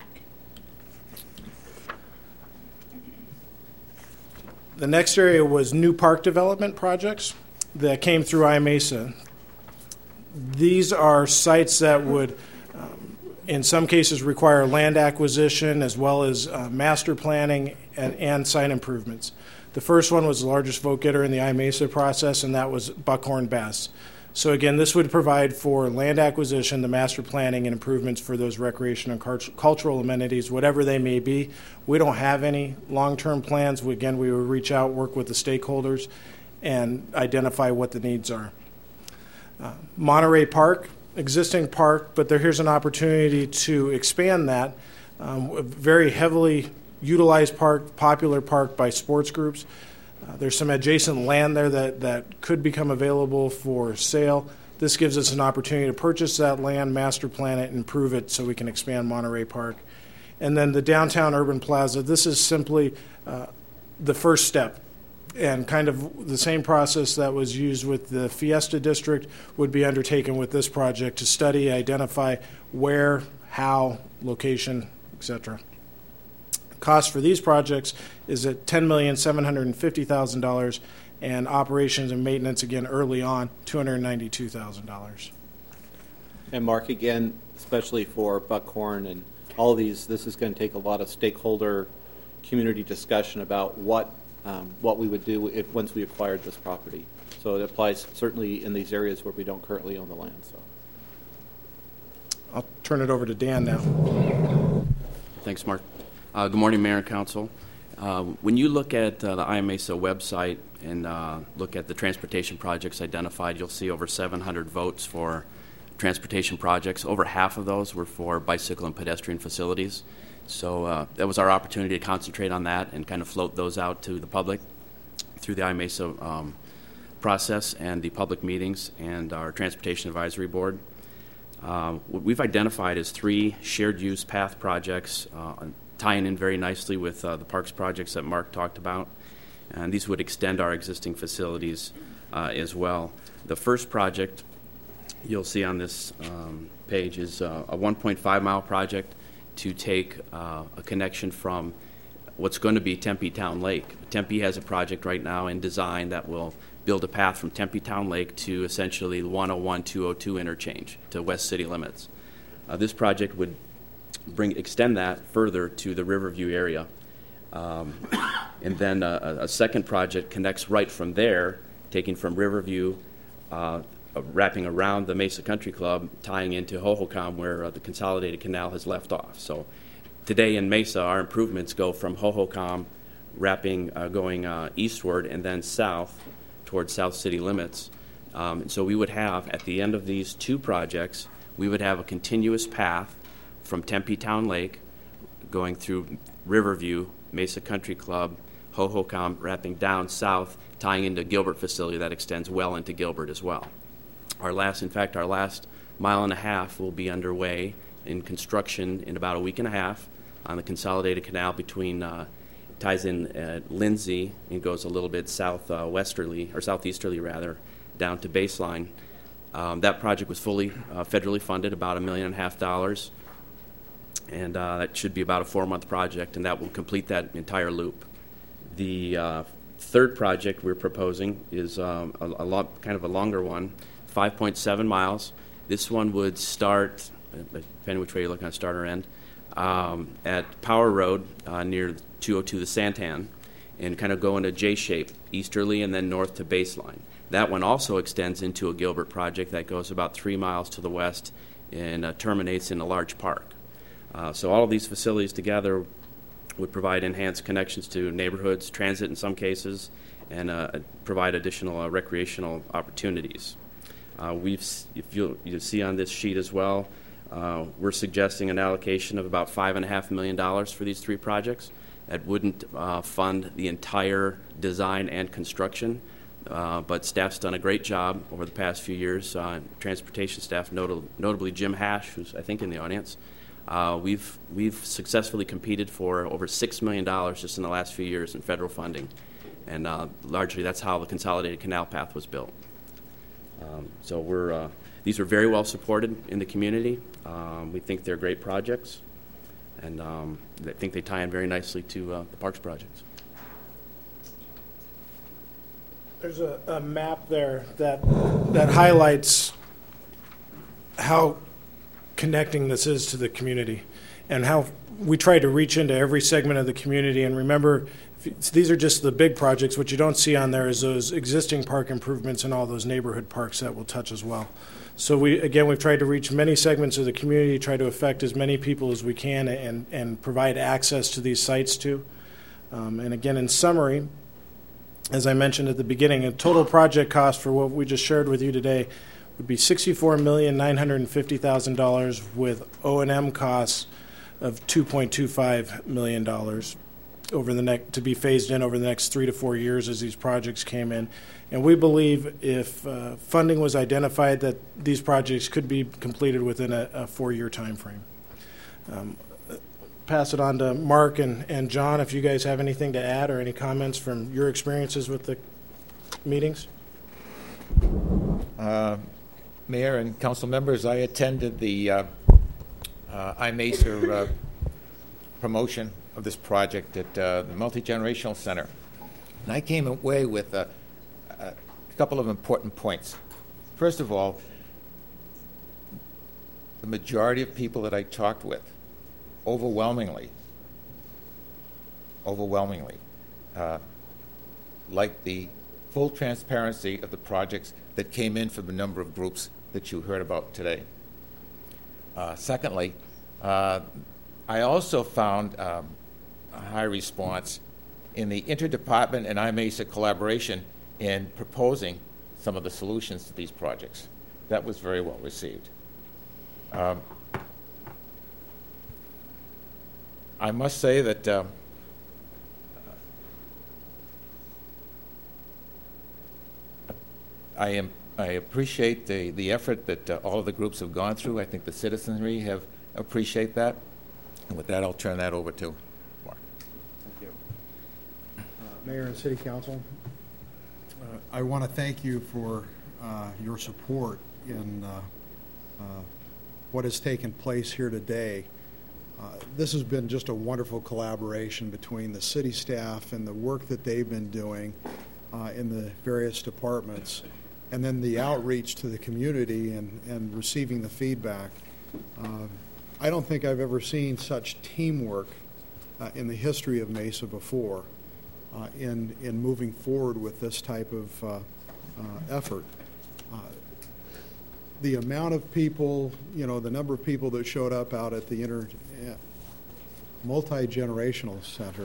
The next area was new park development projects that came through IMESA. These are sites that would, in some cases, require land acquisition as well as master planning and site improvements. The first one was the largest vote getter in the IMESA process, and that was Buckhorn Bass. So again, this would provide for land acquisition, the master planning, and improvements for those recreation and cultural amenities, whatever they may be. We don't have any long-term plans. We would reach out, work with the stakeholders, and identify what the needs are. Monterey Park, existing park, but here's an opportunity to expand that. A very heavily utilized park, popular park by sports groups. There's some adjacent land there that could become available for sale. This gives us an opportunity to purchase that land, master plan it, and improve it so we can expand Monterey Park. And then the downtown urban plaza, this is simply the first step. And kind of the same process that was used with the Fiesta District would be undertaken with this project to study, identify where, how, location, etc. Cost for these projects is at $10,750,000, and operations and maintenance, again, early on, $292,000. And Mark, again, especially for Buckhorn and all these, this is going to take a lot of stakeholder community discussion about what we would do once we acquired this property. So it applies certainly in these areas where we don't currently own the land. So I'll turn it over to Dan now. Thanks, Mark. Good morning, Mayor and Council. When you look at the IMESA website and look at the transportation projects identified, you'll see over 700 votes for transportation projects. Over half of those were for bicycle and pedestrian facilities. So that was our opportunity to concentrate on that and kind of float those out to the public through the IMESA process and the public meetings and our Transportation Advisory Board. What we've identified as 3 shared use path projects tying in very nicely with the parks projects that Mark talked about. And these would extend our existing facilities as well. The first project you'll see on this page is a 1.5 mile project to take a connection from what's going to be Tempe Town Lake. Tempe has a project right now in design that will build a path from Tempe Town Lake to essentially 101-202 interchange to west city limits. This project would extend that further to the Riverview area. And then a second project connects right from there, taking from Riverview, wrapping around the Mesa Country Club, tying into Hohokam where the Consolidated Canal has left off. So today in Mesa, our improvements go from Hohokam, going eastward and then south towards South City limits. So we would have, at the end of these 2 projects, we would have a continuous path from Tempe Town Lake going through Riverview, Mesa Country Club, Hohokam, wrapping down south, tying into Gilbert facility that extends well into Gilbert as well. Our last mile and a half will be underway in construction in about a week and a half on the Consolidated Canal between ties in Lindsay and goes a little bit southeasterly down to Baseline. That project was fully federally funded, about $1.5 million, and that should be about a 4-month project, and that will complete that entire loop. The third project we're proposing is kind of a longer one, 5.7 miles. This one would start, depending which way you're looking at, start or end, at Power Road near 202 the Santan, and kind of go in a J shape, easterly and then north to Baseline. That one also extends into a Gilbert project that goes about 3 miles to the west and terminates in a large park. So all of these facilities together would provide enhanced connections to neighborhoods, transit in some cases, and provide additional recreational opportunities. If you see on this sheet as well, we're suggesting an allocation of about $5.5 million for these 3 projects. That wouldn't fund the entire design and construction, but staff's done a great job over the past few years. Transportation staff, notably Jim Hash, who's I think in the audience, we've successfully competed for over $6 million just in the last few years in federal funding, and largely that's how the Consolidated Canal Path was built. So these are very well supported in the community. We think they're great projects, and I think they tie in very nicely to the parks projects. There's a map there that highlights how connecting this is to the community and how we try to reach into every segment of the community. And remember, these are just the big projects. What you don't see on there is those existing park improvements and all those neighborhood parks that we'll touch as well. So we've tried to reach many segments of the community, try to affect as many people as we can, and provide access to these sites too. And again, in summary, as I mentioned at the beginning, a total project cost for what we just shared with you today would be $64,950,000 with O&M costs of $2.25 million to be phased in over the next 3 to 4 years as these projects came in. And we believe if funding was identified that these projects could be completed within a 4-year time frame. Pass it on to Mark and John if you guys have anything to add or any comments from your experiences with the meetings. Mayor and council members, I attended the IMESA promotion of this project at the Multi-Generational Center. And I came away with a couple of important points. First of all, the majority of people that I talked with, overwhelmingly, like the full transparency of the projects that came in from the number of groups that you heard about today. Secondly, I also found a high response in the interdepartment and IMESA collaboration in proposing some of the solutions to these projects. That was very well received. I must say that I appreciate the effort that all of the groups have gone through. I think the citizenry have appreciate that. And with that, I'll turn that over to Mark. Thank you. Mayor and City Council, I want to thank you for your support in what has taken place here today. This has been just a wonderful collaboration between the city staff and the work that they've been doing in the various departments, and then the outreach to the community and receiving the feedback. I don't think I've ever seen such teamwork in the history of Mesa before in moving forward with this type of effort. The amount of people, the number of people that showed up out at the multi-generational center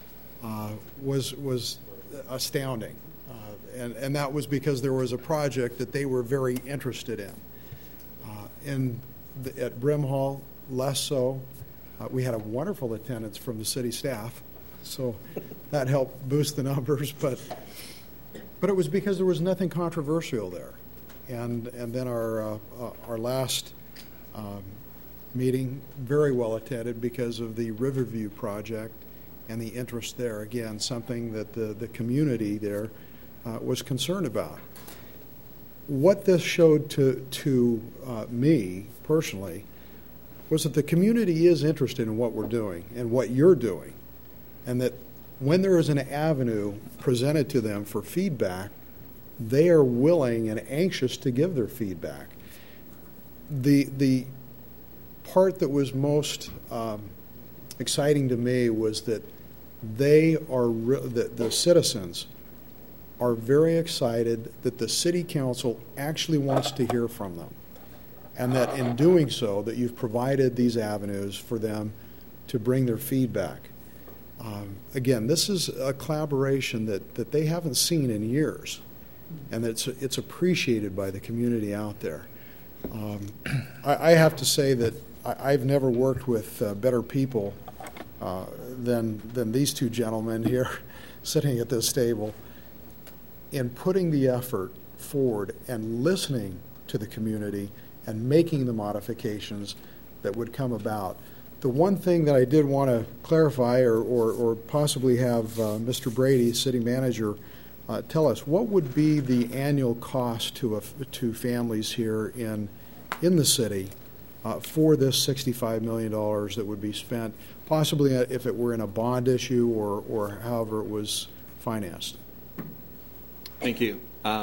was astounding. And that was because there was a project that they were very interested in. At Brimhall, less so. We had a wonderful attendance from the city staff, so that helped boost the numbers. But it was because there was nothing controversial there. And then our last meeting, very well attended because of the Riverview project and the interest there. Again, something that the community there was concerned about. What this showed to me personally was that the community is interested in what we're doing and what you're doing, and that when there is an avenue presented to them for feedback, they are willing and anxious to give their feedback. The part that was most exciting to me was that the citizens are very excited that the city council actually wants to hear from them, and that in doing so, that you've provided these avenues for them to bring their feedback. Again, this is a collaboration that they haven't seen in years, and it's appreciated by the community out there. I have to say that I've never worked with better people than these two gentlemen here sitting at this table in putting the effort forward and listening to the community and making the modifications that would come about. The one thing that I did want to clarify or possibly have Mr. Brady, city manager, tell us, what would be the annual cost to families here in the city for this $65 million that would be spent, possibly if it were in a bond issue or however it was financed? Thank you.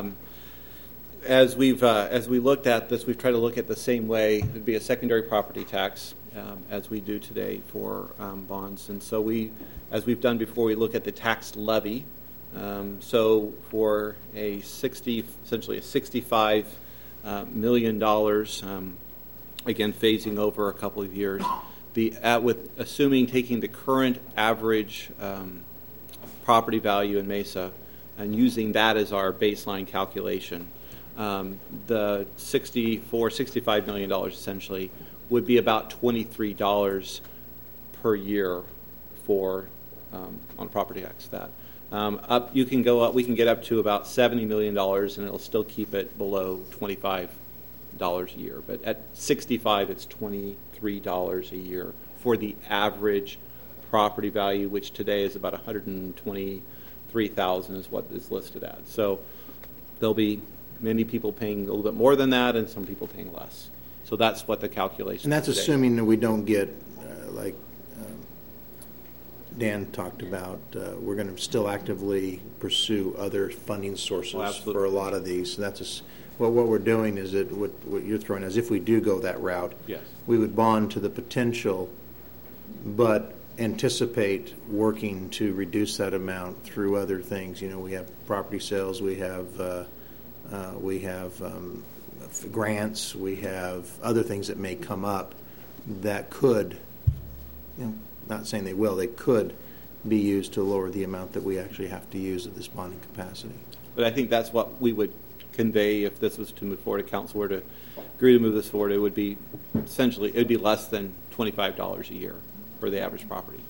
As we looked at this, we've tried to look at the same way. It'd be a secondary property tax, as we do today for bonds. And so as we've done before, we look at the tax levy. So for essentially a $65 million, again phasing over a couple of years, with assuming taking the current average property value in Mesa and using that as our baseline calculation, the $65 million essentially would be about $23 per year for on property tax. We can get up to about $70 million, and it'll still keep it below $25 a year. But at 65, it's $23 a year for the average property value, which today is about $123,000 is what is listed at. So there'll be many people paying a little bit more than that, and some people paying less. So that's what the calculation. And that's today. Assuming that we don't get like Dan talked about. We're going to still actively pursue other funding sources for a lot of these. So that's what we're doing is that what you're throwing is if we do go that route, yes, we would bond to the potential, but anticipate working to reduce that amount through other things. You know, we have property sales, we have grants, we have other things that may come up that could, you know, not saying they will, they could be used to lower the amount that we actually have to use of this bonding capacity. But I think that's what we would convey if this was to move forward. If council were to agree to move this forward, it would be essentially, it would be less than $25 a year for the average property.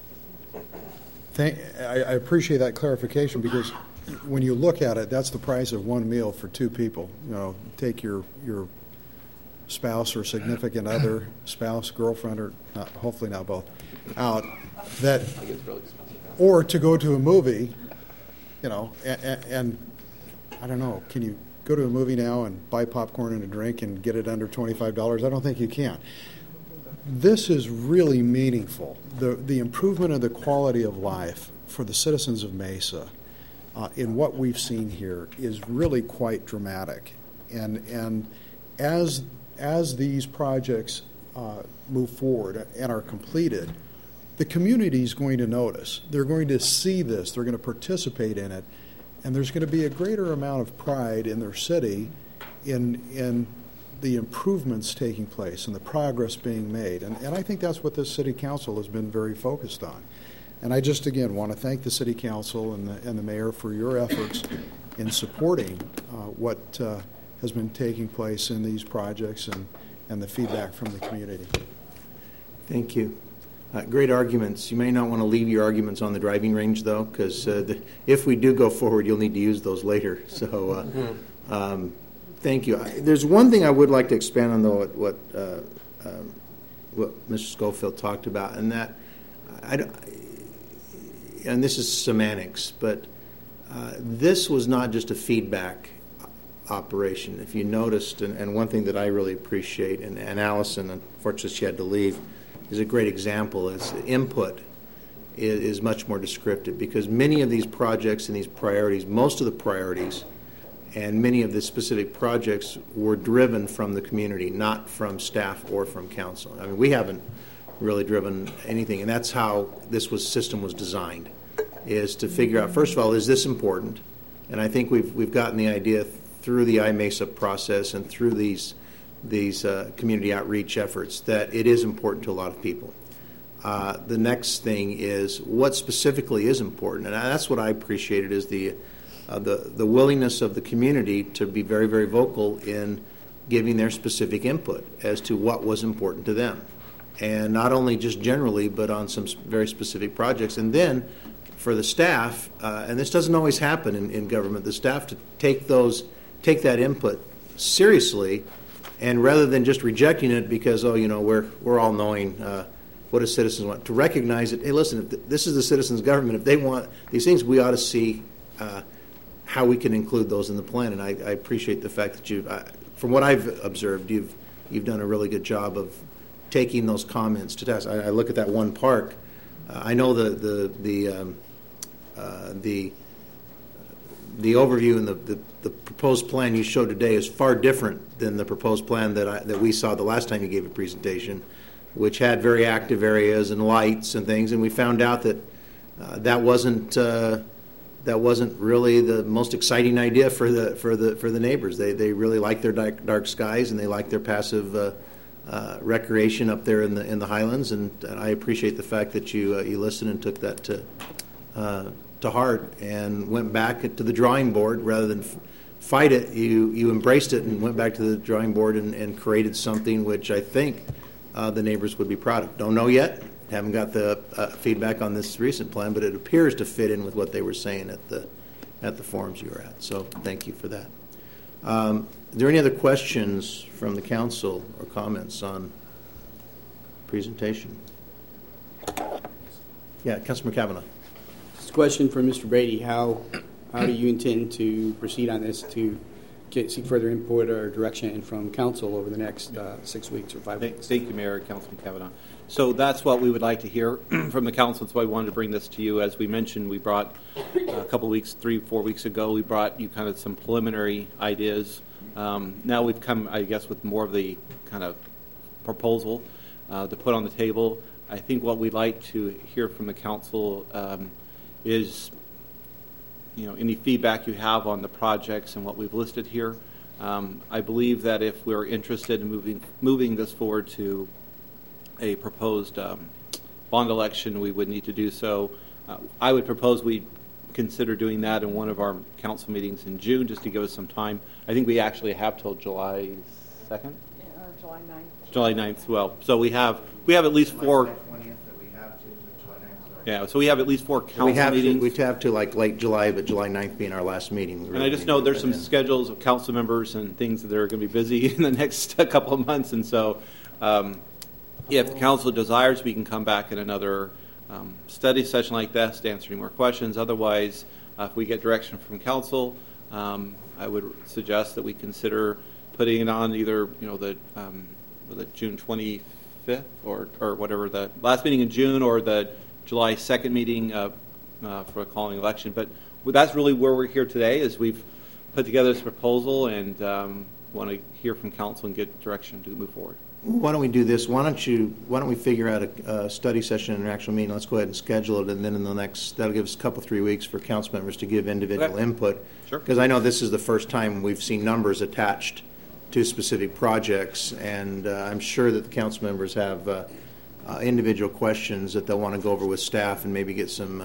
I appreciate that clarification, because when you look at it, that's the price of one meal for two people. You know, take your spouse or significant other, spouse, girlfriend, or not, hopefully not both, out, that, or to go to a movie, you know, and I don't know, can you go to a movie now and buy popcorn and a drink and get it under $25? I don't think you can. This is really meaningful. The improvement of the quality of life for the citizens of Mesa in what we've seen here is really quite dramatic. And as these projects move forward and are completed, the community is going to notice. They're going to see this. They're going to participate in it. And there's going to be a greater amount of pride in their city in the improvements taking place and the progress being made. And I think that's what this city council has been very focused on. And I just, again, want to thank the city council and the mayor for your efforts in supporting what has been taking place in these projects and the feedback from the community. Thank you. Great arguments. You may not want to leave your arguments on the driving range, though, because if we do go forward, you'll need to use those later. So thank you. There's one thing I would like to expand on, though, what Mr. Schofield talked about, and that, and this is semantics, but this was not just a feedback operation. If you noticed, and one thing that I really appreciate, and Allison, unfortunately she had to leave, is a great example, is input is much more descriptive, because many of these projects and these priorities, most of the priorities and many of the specific projects were driven from the community, not from staff or from council. I mean, we haven't really driven anything, and that's how this system was designed, is to figure out, first of all, is this important? And I think we've gotten the idea through the IMESA process and through these community outreach efforts that it is important to a lot of people. The next thing is what specifically is important, and that's what I appreciated, is the willingness of the community to be very, very vocal in giving their specific input as to what was important to them, and not only just generally, but on some very specific projects. And then for the staff, and this doesn't always happen in government, the staff to take that input seriously. And rather than just rejecting it because, we're all knowing what a citizens want, to recognize it, hey, listen, if this is the citizens' government, if they want these things, we ought to see how we can include those in the plan. And I appreciate the fact that from what I've observed, you've done a really good job of taking those comments to task. I look at that one park. I know the overview and the proposed plan you showed today is far different than the proposed plan that we saw the last time you gave a presentation, which had very active areas and lights and things. And we found out that that wasn't really the most exciting idea for the neighbors. They really like their dark skies, and they like their passive recreation up there in the Highlands. And I appreciate the fact that you listened and took that to heart and went back to the drawing board rather than fight it. You embraced it and went back to the drawing board and created something which I think the neighbors would be proud of. Don't know yet. Haven't got the feedback on this recent plan, but it appears to fit in with what they were saying at the forums you were at. So thank you for that. Are there any other questions from the council or comments on presentation? Yeah, Councilor Kavanaugh. Just a question for Mr. Brady. How do you intend to proceed on this to seek further input or direction from council over the next 6 weeks or 5 weeks? Thank you, Mayor, Councilman Kavanaugh. So that's what we would like to hear from the council. That's why we wanted to bring this to you. As we mentioned, we brought a couple weeks, 3-4 weeks ago, we brought you kind of some preliminary ideas. Now we've come, I guess, with more of the kind of proposal to put on the table. I think what we'd like to hear from the council is, any feedback you have on the projects and what we've listed here. I believe that if we're interested in moving this forward to a proposed bond election, we would need to do so. I would propose we consider doing that in one of our council meetings in June, just to give us some time. I think we actually have till July 2nd? Or July 9th. July 9th, well. So we have at least 4... Yeah, so we have at least 4 council meetings. We'd have to like late July, but July 9th being our last meeting. And I just know there's some schedules of council members and things that are going to be busy in the next couple of months. And so if the council desires, we can come back in another study session like this to answer any more questions. Otherwise, if we get direction from council, I would suggest that we consider putting it on either, the June 25th or whatever, the last meeting in June, or the July 2nd meeting for a calling election. But that's really where we're here today, is we've put together this proposal and want to hear from council and get direction to move forward. Why don't we do this? Why don't we figure out a study session and an actual meeting? Let's go ahead and schedule it, and then that'll give us a couple, 3 weeks for council members to give individual input. Sure. Because I know this is the first time we've seen numbers attached to specific projects, and I'm sure that the council members have individual questions that they'll want to go over with staff and maybe get some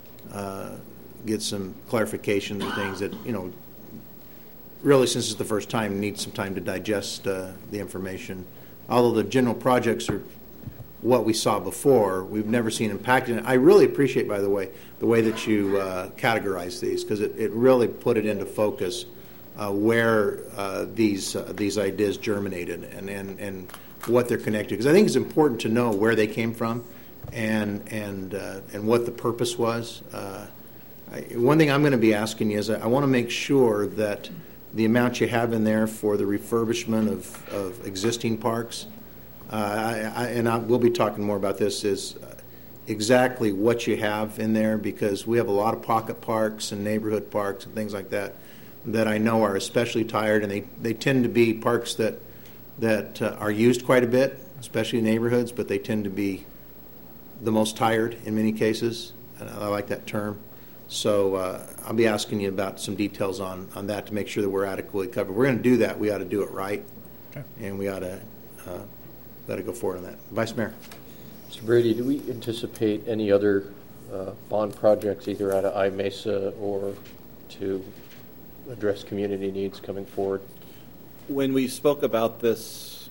clarifications and things that, really, since it's the first time, need some time to digest the information. Although the general projects are what we saw before, we've never seen impacted. I really appreciate, by the way that you categorize these, because it really put it into focus where these ideas germinated and what they're connected to. Because I think it's important to know where they came from and what the purpose was. One thing I'm going to be asking you is I want to make sure that the amount you have in there for the refurbishment of existing parks, we'll be talking more about this, is exactly what you have in there, because we have a lot of pocket parks and neighborhood parks and things like that I know are especially tired, and they tend to be parks that are used quite a bit, especially in neighborhoods, but they tend to be the most tired in many cases, and I like that term. So I'll be asking you about some details on that to make sure that we're adequately covered. We're going to do that. We ought to do it right, okay. And we ought to go forward on that. Vice Mayor. Mr. Brady, do we anticipate any other bond projects either out of IMESA or to address community needs coming forward? When we spoke about this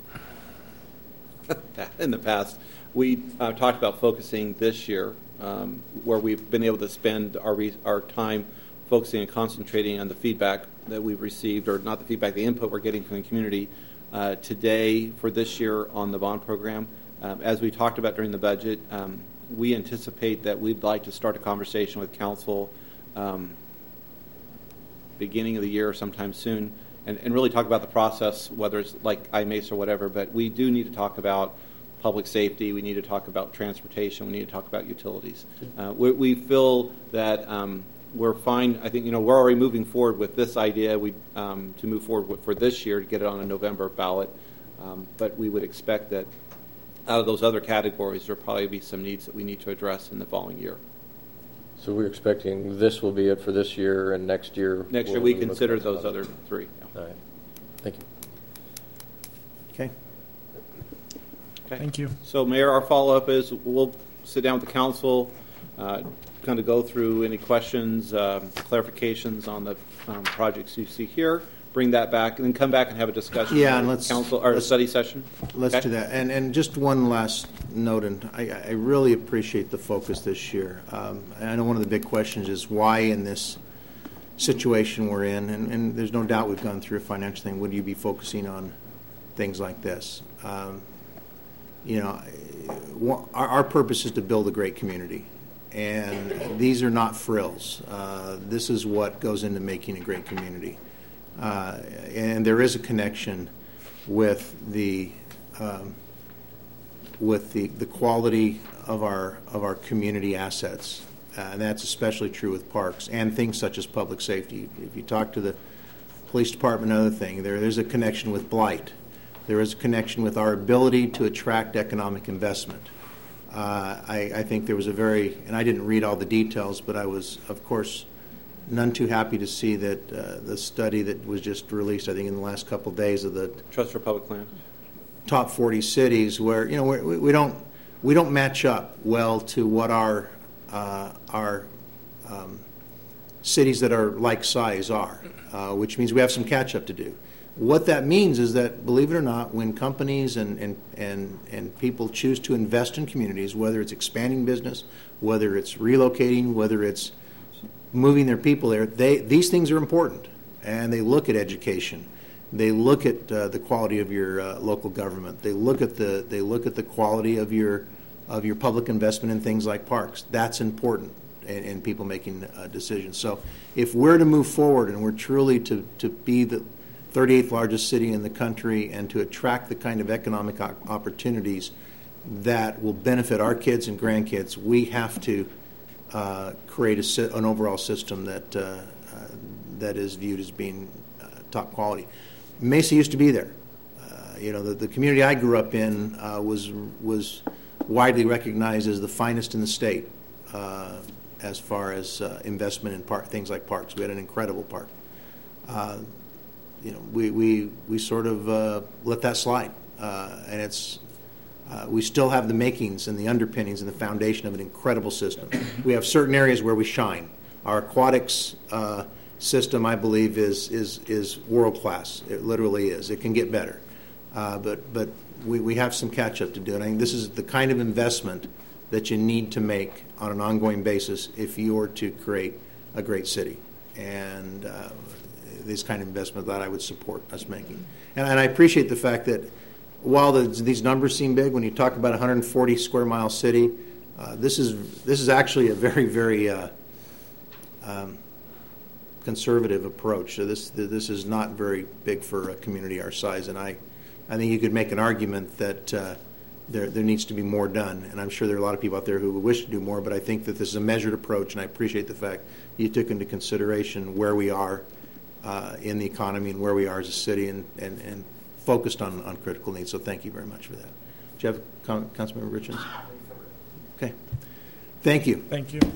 in the past, we talked about focusing this year, where we've been able to spend our time focusing and concentrating on the feedback that we've received, or not the feedback, the input we're getting from the community today for this year on the bond program. As we talked about during the budget, we anticipate that we'd like to start a conversation with council beginning of the year or sometime soon, and really talk about the process, whether it's like IMACE or whatever. But we do need to talk about public safety. We need to talk about transportation. We need to talk about utilities. We feel that we're fine. I think we're already moving forward with this idea. To move forward for this year to get it on a November ballot. But we would expect that out of those other categories, there'll probably be some needs that we need to address in the following year. So we're expecting this will be it for this year, and next year. Next year we consider those other 3. All right. Thank you. Okay. Thank you. So, Mayor, our follow-up is we'll sit down with the council, kind of go through any questions, clarifications on the projects you see here, bring that back, and then come back and have a discussion. Yeah, and let's a study session. Let's do that. And just one last note, and I really appreciate the focus this year. I know one of the big questions is why in this situation we're in, and there's no doubt we've gone through a financial thing, would you be focusing on things like this? Our purpose is to build a great community, and these are not frills. This is what goes into making a great community, and there is a connection with the quality of our community assets, and that's especially true with parks and things such as public safety. If you talk to the police department, another thing, there's a connection with blight. There is a connection with our ability to attract economic investment. I think there was a very, and I didn't read all the details, but I was, of course, none too happy to see that the study that was just released, I think, in the last couple of days of the Trust for Public Land. top 40 cities, where we don't match up well to what our cities that are like size are, which means we have some catch up to do. What that means is that, believe it or not, when companies and people choose to invest in communities, whether it's expanding business, whether it's relocating, whether it's moving their people there, these things are important, and they look at education, they look at the quality of your local government, they look at the quality of your public investment in things like parks. That's important in people making decisions. So if we're to move forward and we're truly to be the 38th largest city in the country and to attract the kind of economic opportunities that will benefit our kids and grandkids, we have to create an overall system that is viewed as being top quality. Mesa used to be there. The community I grew up in was widely recognized as the finest in the state as far as investment in things like parks. We had an incredible park. We sort of let that slide, and it's we still have the makings and the underpinnings and the foundation of an incredible system. We have certain areas where we shine. Our aquatics system, I believe, is world class. It literally is. It can get better, but we have some catch up to do. And I think this is the kind of investment that you need to make on an ongoing basis if you are to create a great city. And this kind of investment that I would support us making. And I appreciate the fact that while these numbers seem big, when you talk about a 140 square mile city, this is actually a very, very conservative approach. So this is not very big for a community our size, and I think you could make an argument that there needs to be more done, and I'm sure there are a lot of people out there who would wish to do more, but I think that this is a measured approach, and I appreciate the fact you took into consideration where we are in the economy and where we are as a city and focused on critical needs. So thank you very much for that. Do you have a comment, Councilmember Richards? Okay. Thank you. Thank you.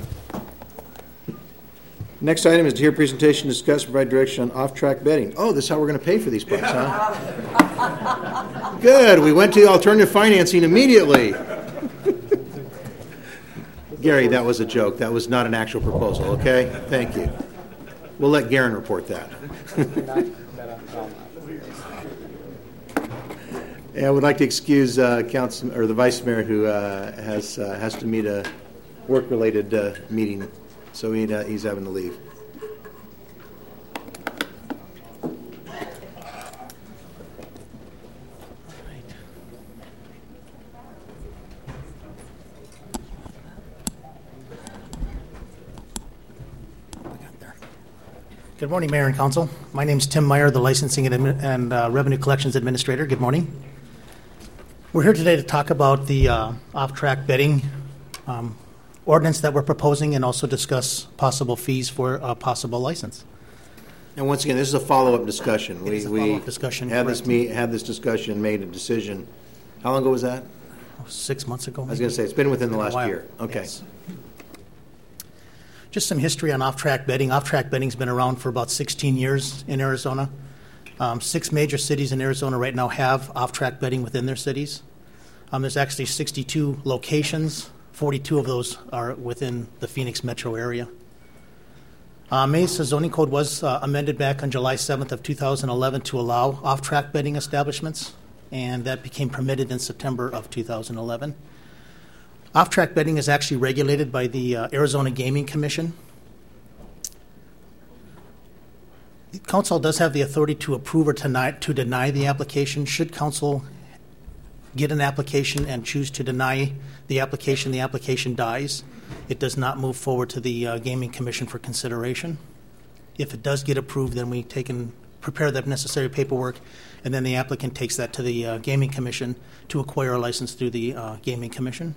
Next item is to hear presentation, discuss, provide direction on off-track betting. Oh, this is how we're going to pay for these parks, huh? Good. We went to alternative financing immediately. Gary, that was a joke. That was not an actual proposal, okay? Thank you. We'll let Garen report that. Yeah, I would like to excuse the Vice Mayor who has to meet a work-related meeting, so he's having to leave. Good morning, Mayor and Council. My name is Tim Meyer, the Licensing and Revenue Collections Administrator. Good morning. We're here today to talk about the off-track betting ordinance that we're proposing and also discuss possible fees for a possible license. And once again, this is a follow-up discussion. It is a follow-up discussion. Had this discussion, made a decision. How long ago was that? 6 months ago. I was going to say, it's been within the last while. year. Okay. Yes. Just some history on off-track betting. Off-track betting's been around for about 16 years in Arizona. 6 major cities in Arizona right now have off-track betting within their cities. There's actually 62 locations. 42 of those are within the Phoenix metro area. Mesa zoning code was amended back on July 7th of 2011 to allow off-track betting establishments, and that became permitted in September of 2011. Off-track betting is actually regulated by the Arizona Gaming Commission. The council does have the authority to approve or to deny the application. Should council get an application and choose to deny the application dies. It does not move forward to the Gaming Commission for consideration. If it does get approved, then we take and prepare the necessary paperwork, and then the applicant takes that to the Gaming Commission to acquire a license through the Gaming Commission.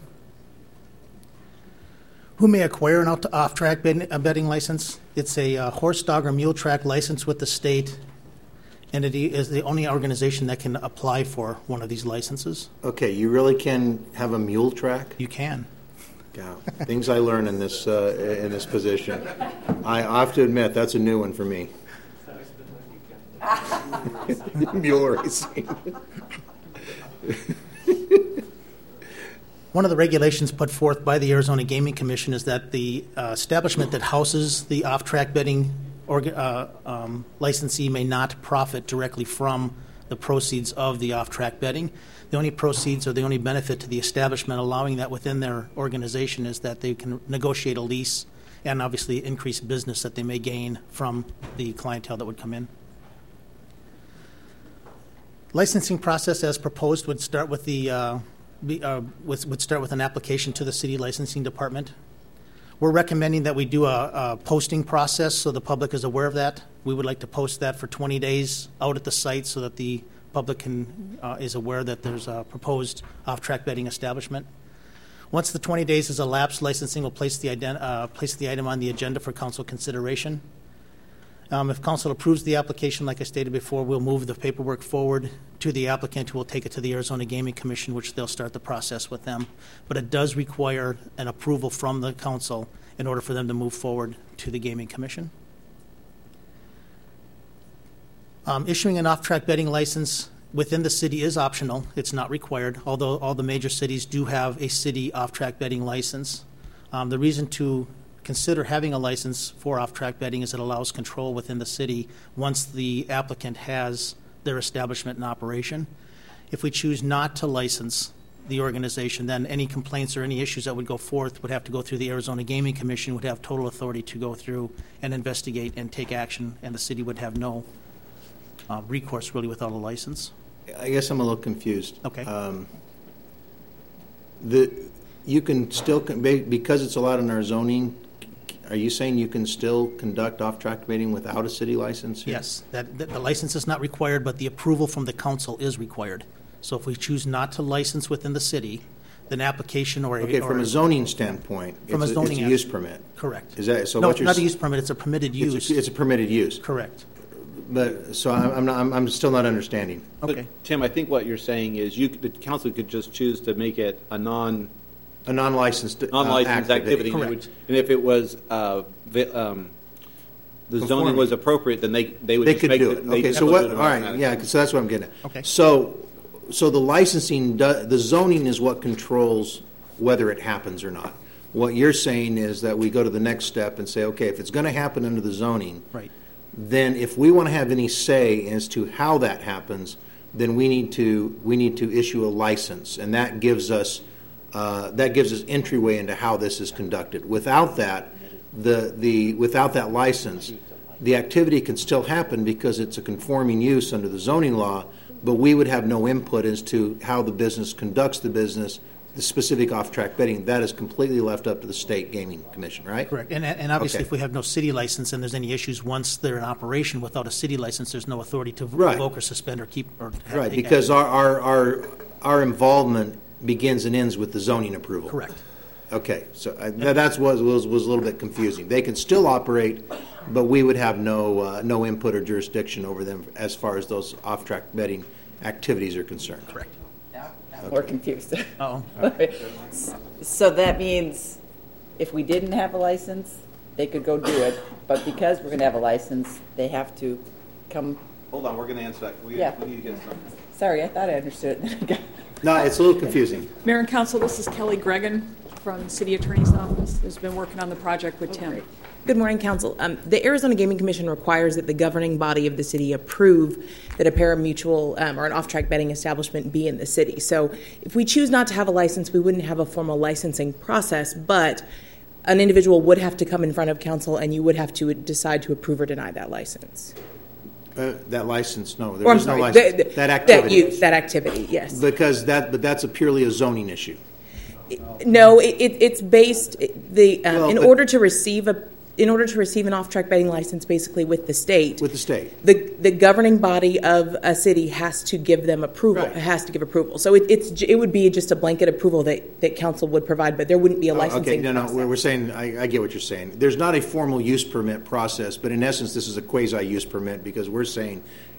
Who may acquire an off-track betting license? It's a horse, dog, or mule track license with the state. entity, is the only organization that can apply for one of these licenses. Okay, you really can have a mule track? You can. Yeah, things I learn in this position. I have to admit, that's a new one for me. Mule racing. One of the regulations put forth by the Arizona Gaming Commission is that the establishment that houses the off-track betting licensee may not profit directly from the proceeds of the off-track betting. The only proceeds or the only benefit to the establishment allowing that within their organization is that they can negotiate a lease and obviously increase business that they may gain from the clientele that would come in. Licensing process as proposed would start with would start with an application to the city licensing department. We're recommending that we do a posting process so the public is aware of that. We would like to post that for 20 days out at the site so that the public is aware that there's a proposed off-track betting establishment. Once the 20 days has elapsed, licensing will place the item on the agenda for council consideration. If council approves the application, like I stated before, we'll move the paperwork forward to the applicant, who will take it to the Arizona Gaming Commission, which they'll start the process with them. But it does require an approval from the council in order for them to move forward to the Gaming Commission. Issuing an off-track betting license within the city is optional. It's not required, although all the major cities do have a city off-track betting license. The reason to consider having a license for off-track betting is it allows control within the city once the applicant has their establishment in operation. If we choose not to license the organization, then any complaints or any issues that would go forth would have to go through the Arizona Gaming Commission, would have total authority to go through and investigate and take action, and the city would have no recourse really without a license. I guess I'm a little confused. Okay. You can still, because it's allowed in our zoning, are you saying you can still conduct off-track betting without a city license here? Yes, the license is not required, but the approval from the council is required. So if we choose not to license within the city, then application or from a zoning standpoint, it's a use permit. Correct. Is that so? No, it's not a use permit. It's a permitted use. It's a permitted use. Correct. But so I'm still not understanding. Okay, but, Tim, I think what you're saying is the council could just choose to make it a non-licensed activity. Correct. And if it was the zoning was appropriate, then they would they just could make do it. it. Okay, so what? All right, yeah. So that's what I'm getting at. Okay. So the licensing, the zoning is what controls whether it happens or not. What you're saying is that we go to the next step and say, okay, if it's going to happen under the zoning, right, then if we want to have any say as to how that happens, then we need to issue a license, and that gives us entryway into how this is conducted. Without that, without that license, the activity can still happen because it's a conforming use under the zoning law, but we would have no input as to how the business conducts the business. The specific off-track betting, that is completely left up to the State Gaming Commission, right? Correct. And obviously, Okay. if we have no city license and there's any issues once they're in operation without a city license, there's no authority to Right. revoke or suspend or keep or have Right, take because action. our involvement begins and ends with the zoning approval. Correct. Okay, so that was a little bit confusing. They can still operate, but we would have no input or jurisdiction over them as far as those off-track betting activities are concerned. Correct. We're confused. Uh-oh. So that means if we didn't have a license, they could go do it, but because we're going to have a license, they have to come. Hold on, we're going to answer that. We need to get some. Sorry, I thought I understood it. No, it's a little confusing. Mayor and Council, this is Kelly Gregan from the City Attorney's Office, who's been working on the project with Tim. Good morning, Council. The Arizona Gaming Commission requires that the governing body of the city approve that a pari-mutuel or an off-track betting establishment be in the city. So if we choose not to have a license, we wouldn't have a formal licensing process, but an individual would have to come in front of council and you would have to decide to approve or deny that license. That license, no, there is no license. That activity. That activity, yes. Because but that's purely a zoning issue. No, it's based in order to receive an off-track betting license, basically with the state. With the state, the governing body of a city has to give them approval. Right. It has to give approval. So it would be just a blanket approval that council would provide, but there wouldn't be a licensing. Okay, no, process. we're saying I get what you're saying. There's not a formal use permit process, but in essence, this is a quasi-use permit because we're saying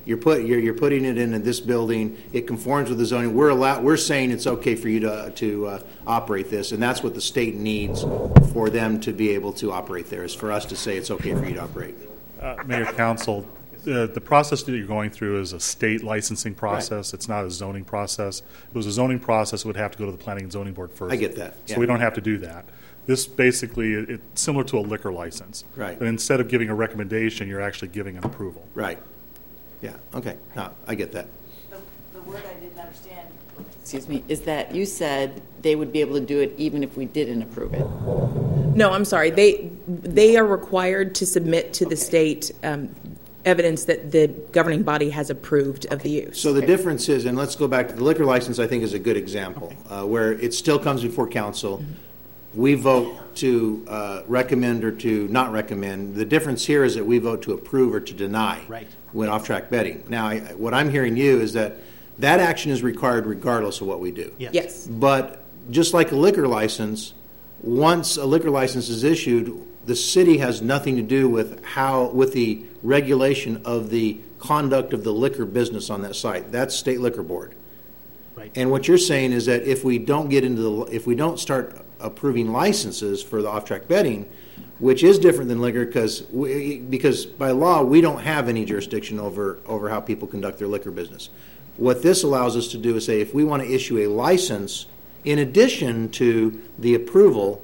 You're putting it in this building. It conforms with the zoning. We're saying it's okay for you to operate this, and that's what the state needs for them to be able to operate there. Is for us to say it's okay for you to operate. Mayor, Council, the process that you're going through is a state licensing process. Right. It's not a zoning process. If it was a zoning process, it would have to go to the Planning and Zoning Board first. I get that. So we don't have to do that. This basically, it's similar to a liquor license. Right. But instead of giving a recommendation, you're actually giving an approval. Right. Yeah, okay. No, I get that. The word I didn't understand, excuse me, is that you said they would be able to do it even if we didn't approve it. No, I'm sorry. They are required to submit to the state evidence that the governing body has approved of the use. So the difference is, and let's go back to the liquor license, I think is a good example, where it still comes before council. Mm-hmm. We vote to recommend or to not recommend. The difference here is that we vote to approve or to deny when off-track betting. Now, what I'm hearing you is that action is required regardless of what we do. Yes. But just like a liquor license, once a liquor license is issued, the city has nothing to do with the regulation of the conduct of the liquor business on that site. That's State Liquor Board. Right. And what you're saying is that if we don't start approving licenses for the off-track betting, which is different than liquor because by law we don't have any jurisdiction over how people conduct their liquor business. What this allows us to do is say if we want to issue a license in addition to the approval,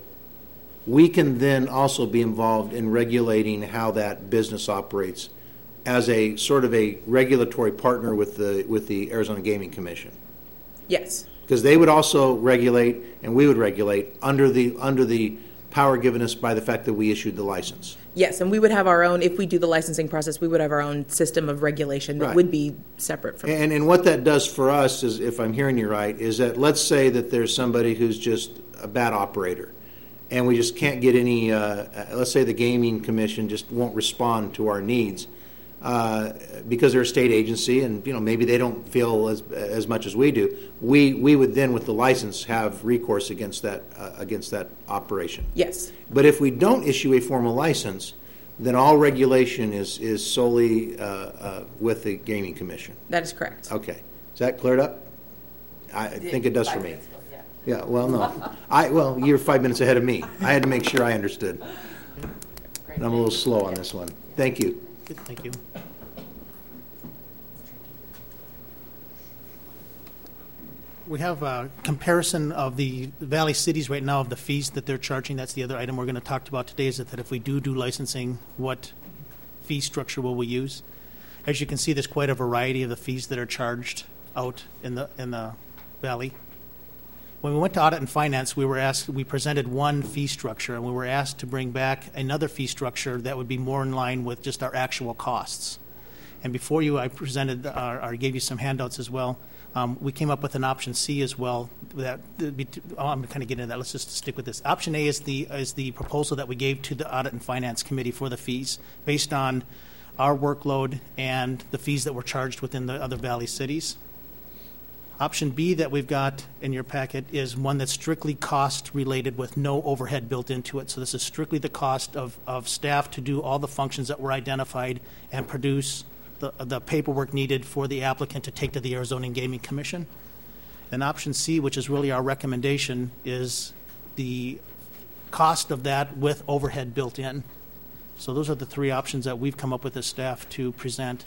we can then also be involved in regulating how that business operates as a sort of a regulatory partner with the Arizona Gaming Commission. Yes. Because they would also regulate, and we would regulate under the power given us by the fact that we issued the license. Yes, and we would have our own. If we do the licensing process, we would have our own system of regulation that would be separate from. And what that does for us is, if I'm hearing you right, is that let's say that there's somebody who's just a bad operator, and we just can't get any. Let's say the Gaming Commission just won't respond to our needs. Because they're a state agency, and maybe they don't feel as much as we do. We would then, with the license, have recourse against that operation. Yes. But if we don't issue a formal license, then all regulation is solely with the Gaming Commission. That is correct. Okay, is that cleared up? I think it does for me. Yeah. Well, no. You're 5 minutes ahead of me. I had to make sure I understood. And I'm a little slow on this one. Thank you. Good, thank you. We have a comparison of the Valley cities right now of the fees that they're charging. That's the other item we're going to talk about today, is that if we do licensing, what fee structure will we use? As you can see, there's quite a variety of the fees that are charged out in the Valley. When we went to Audit and Finance, we presented one fee structure, and we were asked to bring back another fee structure that would be more in line with just our actual costs. And before you, I presented, or gave you some handouts as well. We came up with an option C as well. I'm kind of getting into that. Let's just stick with this. Option A is the proposal that we gave to the Audit and Finance Committee for the fees, based on our workload and the fees that were charged within the other Valley cities. Option B that we've got in your packet is one that's strictly cost-related with no overhead built into it. So this is strictly the cost of staff to do all the functions that were identified and produce the paperwork needed for the applicant to take to the Arizona Gaming Commission. And option C, which is really our recommendation, is the cost of that with overhead built in. So those are the three options that we've come up with as staff to present.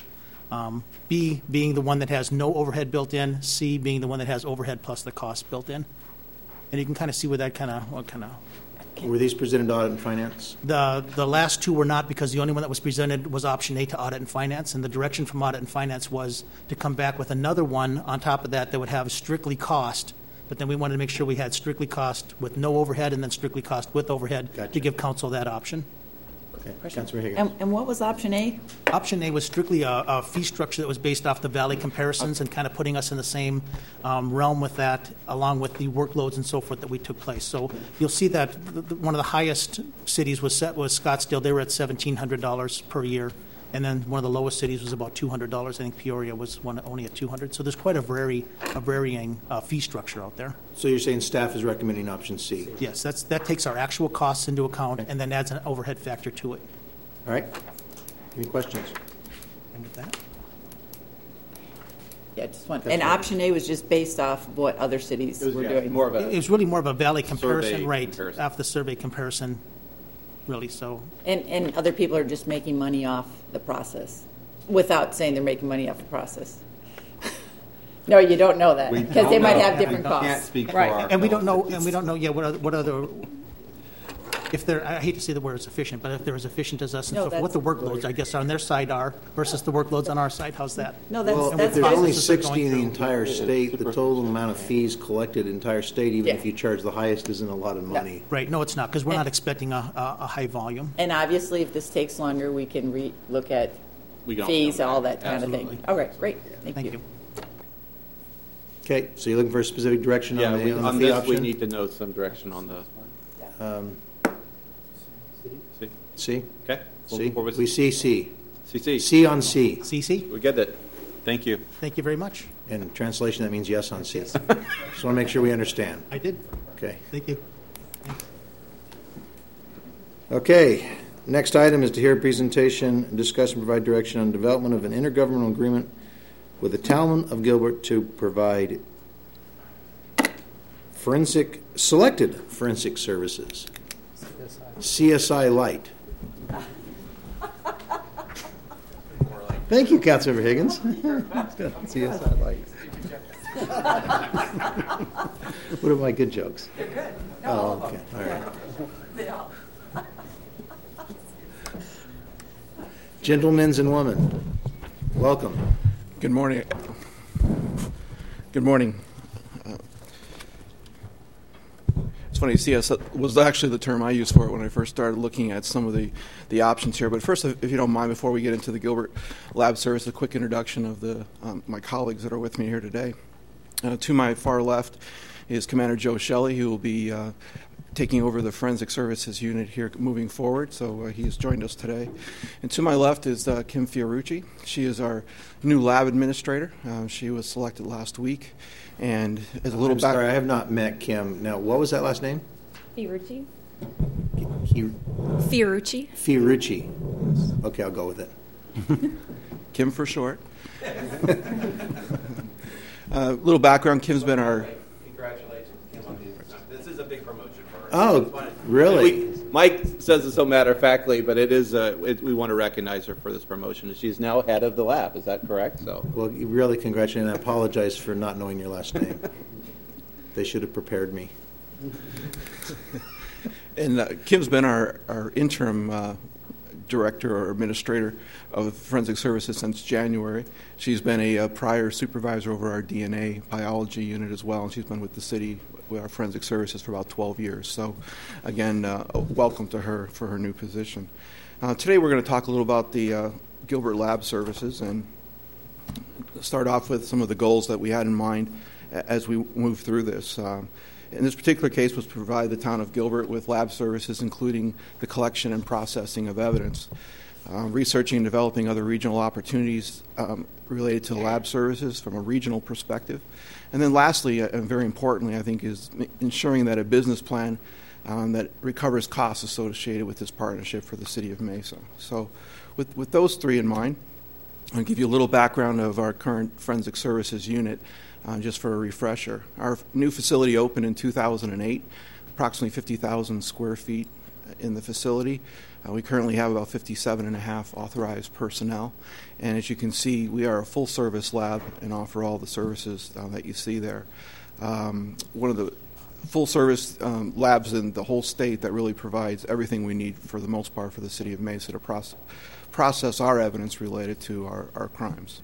B being the one that has no overhead built in, C being the one that has overhead plus the cost built in. And you can kind of see where that Were these presented to Audit and Finance? The last two were not, because the only one that was presented was option A to Audit and Finance, and the direction from Audit and Finance was to come back with another one on top of that would have strictly cost, but then we wanted to make sure we had strictly cost with no overhead and then strictly cost with overhead. Gotcha. To give council that option. Okay. Councilor Higgins. And what was option A? Option A was strictly a fee structure that was based off the Valley comparisons and kind of putting us in the same realm with that, along with the workloads and so forth that we took place. So you'll see that one of the highest cities was Scottsdale. They were at $1,700 per year. And then one of the lowest cities was about $200. I think Peoria was only at $200. So there's quite a varying fee structure out there. So you're saying staff is recommending option C? Yes, that takes our actual costs into account and then adds an overhead factor to it. All right. Any questions? And with that, Yeah, just one. And option A was just based off what other cities were doing. It was really more of a valley comparison, survey right? comparison. After the survey comparison, really. So. And other people are just making money off the process, without saying they're making money off the process. No, you don't know that because they might have different costs. Can't speak for right. our And we don't know yet what other. If they're, I hate to say the word efficient, but if they're as efficient as us, and No, so forth, what the workloads, I guess, on their side are versus the workloads on our side. How's that? No, that's Well, that's if there's fine. only Processes they're 60 going in the through. entire state, the total amount of fees collected in the entire state, even if you charge the highest, isn't a lot of money. Right. No, it's not because we're not expecting a high volume. And obviously, if this takes longer, we can look at We can fees, also- all that kind of Absolutely. thing. All right, great. Thank you. Okay, so you're looking for a specific direction Yeah, on the, on fee this, option? we need to know some direction on the. C. C? Okay. C? What was- We see C. CC. C on C. CC. We get it. Thank you. Thank you very much. In translation, that means yes on C. Just want to make sure we understand. I did. Okay. Thank you. Okay, next item is to hear a presentation, discuss and provide direction on development of an intergovernmental agreement with the town of Gilbert to provide selected forensic services. CSI Light. Thank you, Councilmember Higgins. That's good. CSI Light. What are my good jokes? They're good. Oh, okay. All right. They all. Gentlemen and women, welcome. Good morning. Good morning. It's funny, CS was actually the term I used for it when I first started looking at some of the options here. But first, if you don't mind, before we get into the Gilbert Lab Service, a quick introduction of my colleagues that are with me here today. To my far left is Commander Joe Shelley, who will be taking over the Forensic Services Unit here moving forward. So he has joined us today. And to my left is Kim Fiorucci. She is our new lab administrator. She was selected last week. And as a little I'm sorry, I have not met Kim. Now, what was that last name? Fiorucci. Fiorucci. Fiorucci. Okay, I'll go with it. Kim for short. Little background, Kim's been our... Congratulations, Kim, on this is a big promotion for her. Oh, really? Mike says it so matter-of-factly, but it is. We want to recognize her for this promotion. She's now head of the lab. Is that correct? So. Well, you really congratulate, and I apologize for not knowing your last name. They should have prepared me. And Kim's been our interim director or administrator of Forensic Services since January. She's been a prior supervisor over our DNA biology unit as well, and she's been with the city with our Forensic Services for about 12 years. So, again, welcome to her for her new position. Today we're going to talk a little about the Gilbert Lab Services and start off with some of the goals that we had in mind as we move through this. In this particular case was to provide the town of Gilbert with lab services, including the collection and processing of evidence, researching and developing other regional opportunities related to lab services from a regional perspective. And then lastly, and very importantly, I think, is ensuring that a business plan that recovers costs associated with this partnership for the city of Mesa. So with those three in mind, I'll give you a little background of our current Forensic Services unit. Just for a refresher, our new facility opened in 2008, approximately 50,000 square feet in the facility. We currently have about 57.5 authorized personnel. And as you can see, we are a full-service lab and offer all the services that you see there. One of the full-service labs in the whole state that really provides everything we need for the most part for the city of Mesa to process our evidence related to our crimes.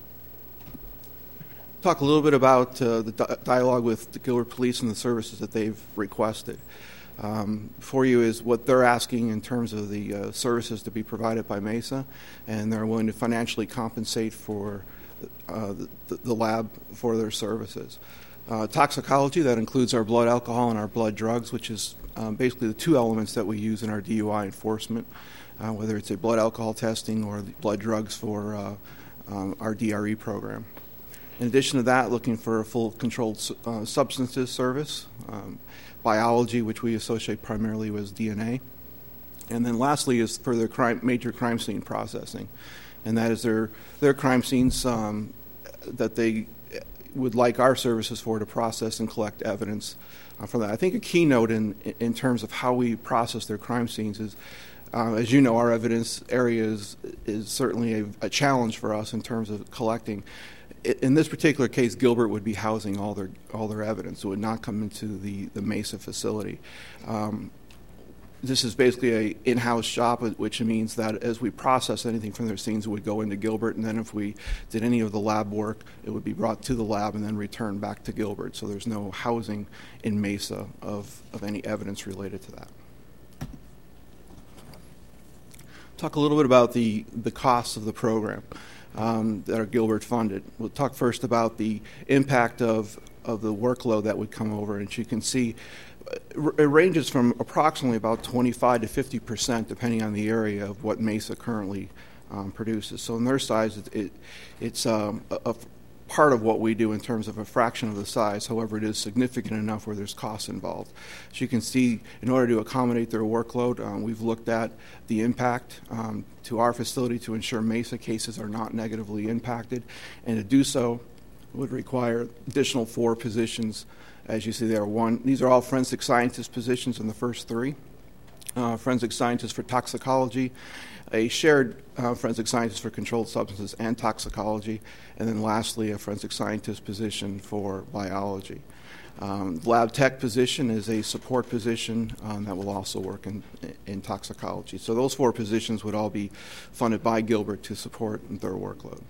Talk a little bit about the dialogue with the Gilbert Police and the services that they've requested. For you is what they're asking in terms of the services to be provided by Mesa, and they're willing to financially compensate for the lab for their services. Toxicology, that includes our blood alcohol and our blood drugs, which is basically the two elements that we use in our DUI enforcement, whether it's a blood alcohol testing or the blood drugs for our DRE program. In addition to that, looking for a full controlled substances service, biology, which we associate primarily with DNA, and then lastly is for their major crime scene processing, and that is their crime scenes that they would like our services for to process and collect evidence from that. I think a keynote in terms of how we process their crime scenes is, as you know, our evidence area is certainly a challenge for us in terms of collecting. In this particular case, Gilbert would be housing all their evidence. It would not come into the Mesa facility. This is basically an in-house shop, which means that as we process anything from their scenes, it would go into Gilbert, and then if we did any of the lab work, it would be brought to the lab and then returned back to Gilbert. So there's no housing in Mesa of any evidence related to that. Talk a little bit about the costs of the program that are Gilbert funded. We'll talk first about the impact of the workload that would come over, and you can see it ranges from approximately about 25 to 50%, depending on the area of what Mesa currently produces. So on their size, it's a part of what we do in terms of a fraction of the size. However, it is significant enough where there's costs involved. As you can see, in order to accommodate their workload, we've looked at the impact to our facility to ensure Mesa cases are not negatively impacted, and to do so would require additional 4 positions. As you see there, these are all forensic scientist positions in the first 3. Forensic scientist for toxicology, a shared forensic scientist for controlled substances and toxicology, and then lastly a forensic scientist position for biology. Lab tech position is a support position that will also work in toxicology. So those 4 positions would all be funded by Gilbert to support their workload.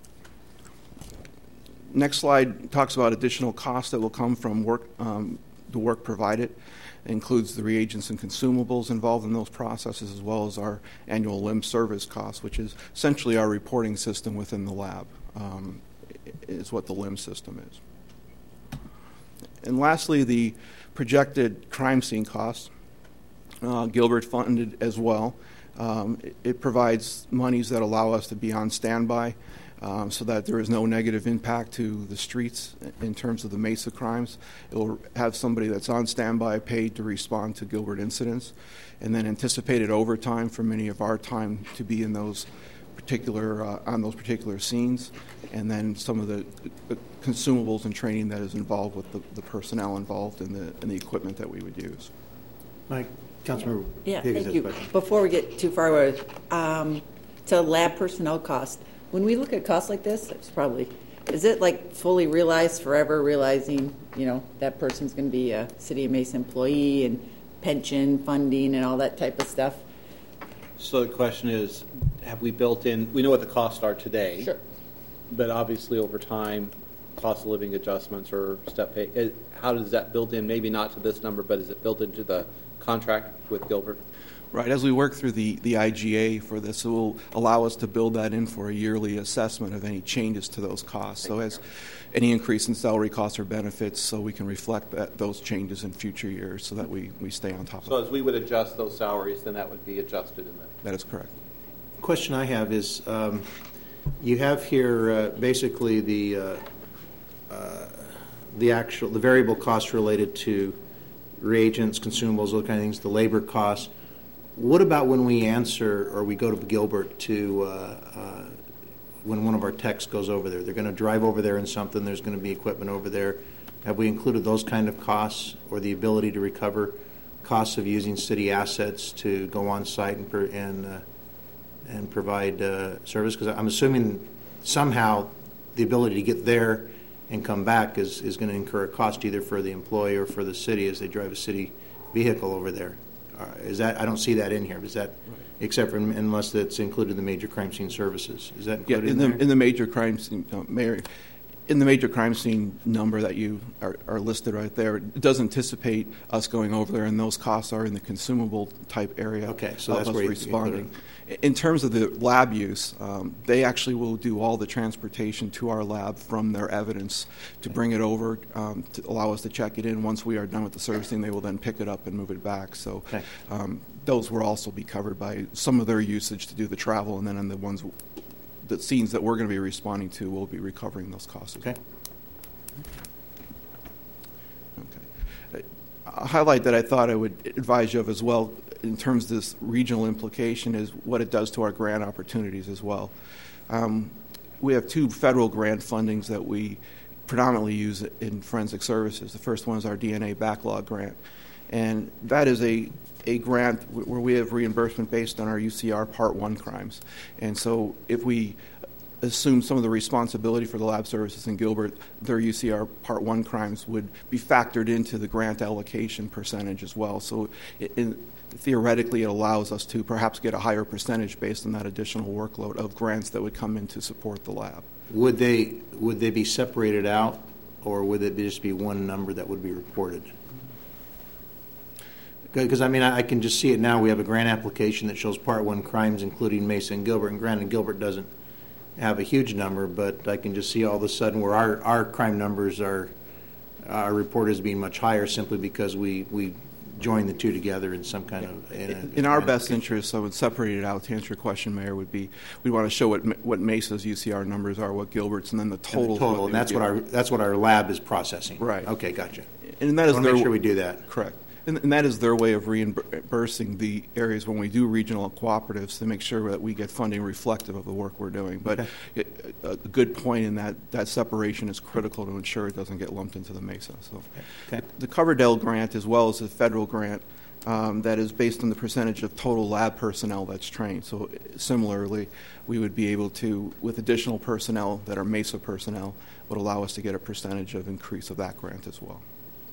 Next slide talks about additional costs that will come from the work provided. It includes the reagents and consumables involved in those processes, as well as our annual LIMS service costs, which is essentially our reporting system within the lab, is what the LIMS system is. And lastly, the projected crime scene costs, Gilbert funded as well. It provides monies that allow us to be on standby, so that there is no negative impact to the streets in terms of the Mesa crimes. It will have somebody that's on standby paid to respond to Gilbert incidents, and then anticipated overtime for many of our time to be in those particular on those particular scenes, and then some of the consumables and training that is involved with the personnel involved in the equipment that we would use. Mike, Councilmember Yeah, Higgins thank has you. a question. Before we get too far away, to lab personnel cost. When we look at costs like this, is it like fully realized forever, realizing, that person's going to be a City of Mesa employee and pension funding and all that type of stuff? So the question is, have we built in, we know what the costs are today. Sure. But obviously over time, cost of living adjustments or step pay, how does that build in? Maybe not to this number, but is it built into the contract with Gilbert? Right. As we work through the IGA for this, it will allow us to build that in for a yearly assessment of any changes to those costs. So as any increase in salary costs or benefits, so we can reflect those changes in future years so that we stay on top of it. So as we would adjust those salaries, then that would be adjusted in that. That is correct. The question I have is, you have here basically the variable costs related to reagents, consumables, those kind of things, the labor costs. What about when we answer or we go to Gilbert to when one of our techs goes over there? They're going to drive over there in something. There's going to be equipment over there. Have we included those kind of costs or the ability to recover costs of using city assets to go on site and provide service? Because I'm assuming somehow the ability to get there and come back is going to incur a cost either for the employee or for the city as they drive a city vehicle over there. Is that, I don't see that in here. Is that, except for unless that's included in the major crime scene services? Is that included in the major crime scene, Mayor? In the major crime scene number that you are listed right there, it does anticipate us going over there, and those costs are in the consumable type area. Okay, so that's where responding. In terms of the lab use, they actually will do all the transportation to our lab from their evidence to bring it over to allow us to check it in. Once we are done with the servicing, they will then pick it up and move it back. So those will also be covered by some of their usage to do the travel, and then on the scenes that we're going to be responding to, we'll be recovering those costs. Okay. A highlight that I thought I would advise you of as well in terms of this regional implication is what it does to our grant opportunities as well. we have two federal grant fundings that we predominantly use in forensic services. The first one is our DNA backlog grant, and that is a grant where we have reimbursement based on our UCR Part 1 crimes. And so if we assume some of the responsibility for the lab services in Gilbert, their UCR Part 1 crimes would be factored into the grant allocation percentage as well. So theoretically, it allows us to perhaps get a higher percentage based on that additional workload of grants that would come in to support the lab. Would they be separated out, or would it just be one number that would be reported? Because, I mean, I can just see it now. We have a grant application that shows Part 1 crimes, including Mesa and Gilbert. And granted, Gilbert doesn't have a huge number, but I can just see all of a sudden where our crime numbers are reported as being much higher simply because we join the two together in some kind of... In our best interest, I would separate it out. To answer your question, Mayor, would be we want to show what Mesa's UCR numbers are, what Gilbert's, and then the total. And that's what our lab is processing. Right. Okay, gotcha. And that is make sure we do that. Correct. And that is their way of reimbursing the areas when we do regional cooperatives to make sure that we get funding reflective of the work we're doing. But a good point in that separation is critical to ensure it doesn't get lumped into the Mesa. So the Coverdell grant, as well as the federal grant, that is based on the percentage of total lab personnel that's trained. So similarly, we would be able to, with additional personnel that are Mesa personnel, would allow us to get a percentage of increase of that grant as well.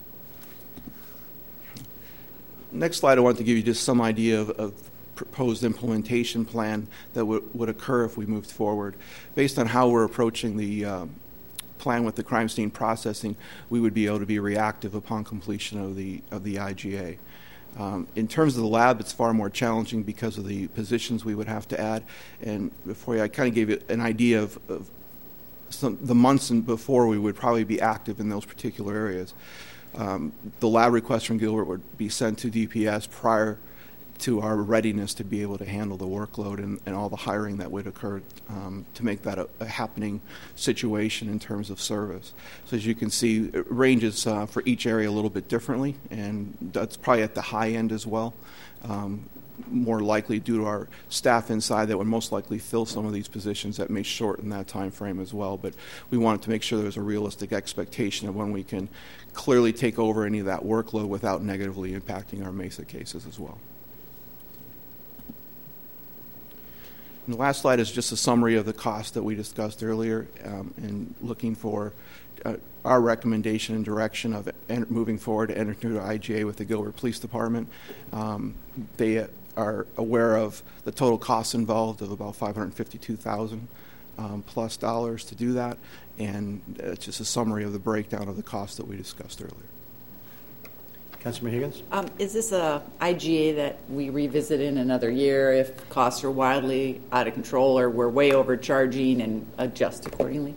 Next slide, I want to give you just some idea of proposed implementation plan that would occur if we moved forward. Based on how we're approaching the plan with the crime scene processing, we would be able to be reactive upon completion of the IGA. In terms of the lab, it's far more challenging because of the positions we would have to add. And before I kind of gave you an idea of the months before we would probably be active in those particular areas. The lab request from Gilbert would be sent to DPS prior to our readiness to be able to handle the workload and all the hiring that would occur to make that a happening situation in terms of service. So as you can see, it ranges for each area a little bit differently, and that's probably at the high end as well. More likely due to our staff inside that would most likely fill some of these positions that may shorten that time frame as well. But we wanted to make sure there's a realistic expectation of when we can clearly take over any of that workload without negatively impacting our Mesa cases as well. And the last slide is just a summary of the cost that we discussed earlier and looking for our recommendation and direction of moving forward to enter into the IGA with the Gilbert Police Department. They are aware of the total costs involved of about $552,000 plus dollars to do that, and it's just a summary of the breakdown of the costs that we discussed earlier. Councilman Higgins? Is this a IGA that we revisit in another year if costs are wildly out of control or we're way overcharging and adjust accordingly?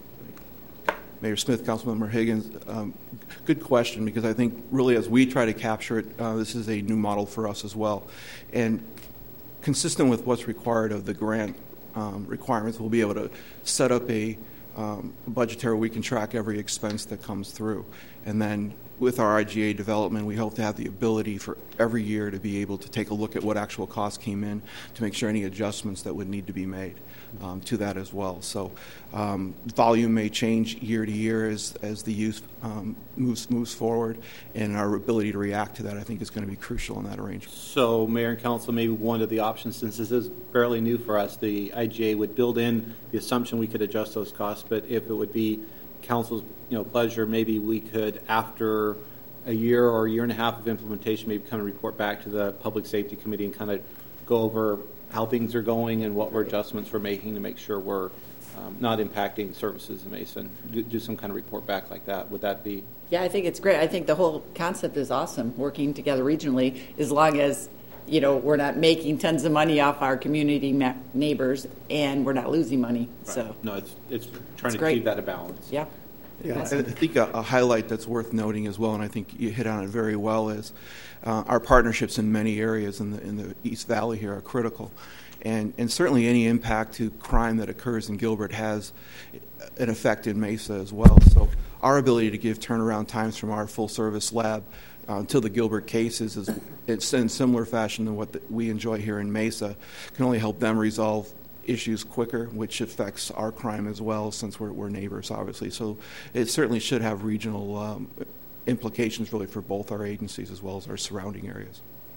Mayor Smith, Councilmember Higgins, good question, because I think really as we try to capture it, this is a new model for us as well. And consistent with what's required of the grant requirements, we'll be able to set up a budgetary where we can track every expense that comes through. And then with our IGA development, we hope to have the ability for every year to be able to take a look at what actual costs came in to make sure any adjustments that would need to be made to that as well. So volume may change year to year as the use moves forward, and our ability to react to that, I think, is going to be crucial in that arrangement. So, Mayor and Council, maybe one of the options, since this is fairly new for us, the IGA would build in the assumption we could adjust those costs, but if it would be Council's pleasure, maybe we could, after a year or a year and a half of implementation, maybe kind of report back to the Public Safety Committee and kind of go over how things are going and what adjustments we're making to make sure we're not impacting services in Mason. Do some kind of report back like that. Would that be? Yeah, I think it's great. I think the whole concept is awesome, working together regionally, as long as we're not making tons of money off our community neighbors and we're not losing money. Right. So no, it's trying to great. Keep that a balance. Yeah. Yeah, I think a highlight that's worth noting as well, and I think you hit on it very well, is our partnerships in many areas in the East Valley here are critical. And certainly any impact to crime that occurs in Gilbert has an effect in Mesa as well. So our ability to give turnaround times from our full-service lab to the Gilbert cases is in similar fashion to what we enjoy here in Mesa can only help them resolve issues quicker, which affects our crime as well, since we're neighbors, obviously. So it certainly should have regional implications, really, for both our agencies as well as our surrounding areas.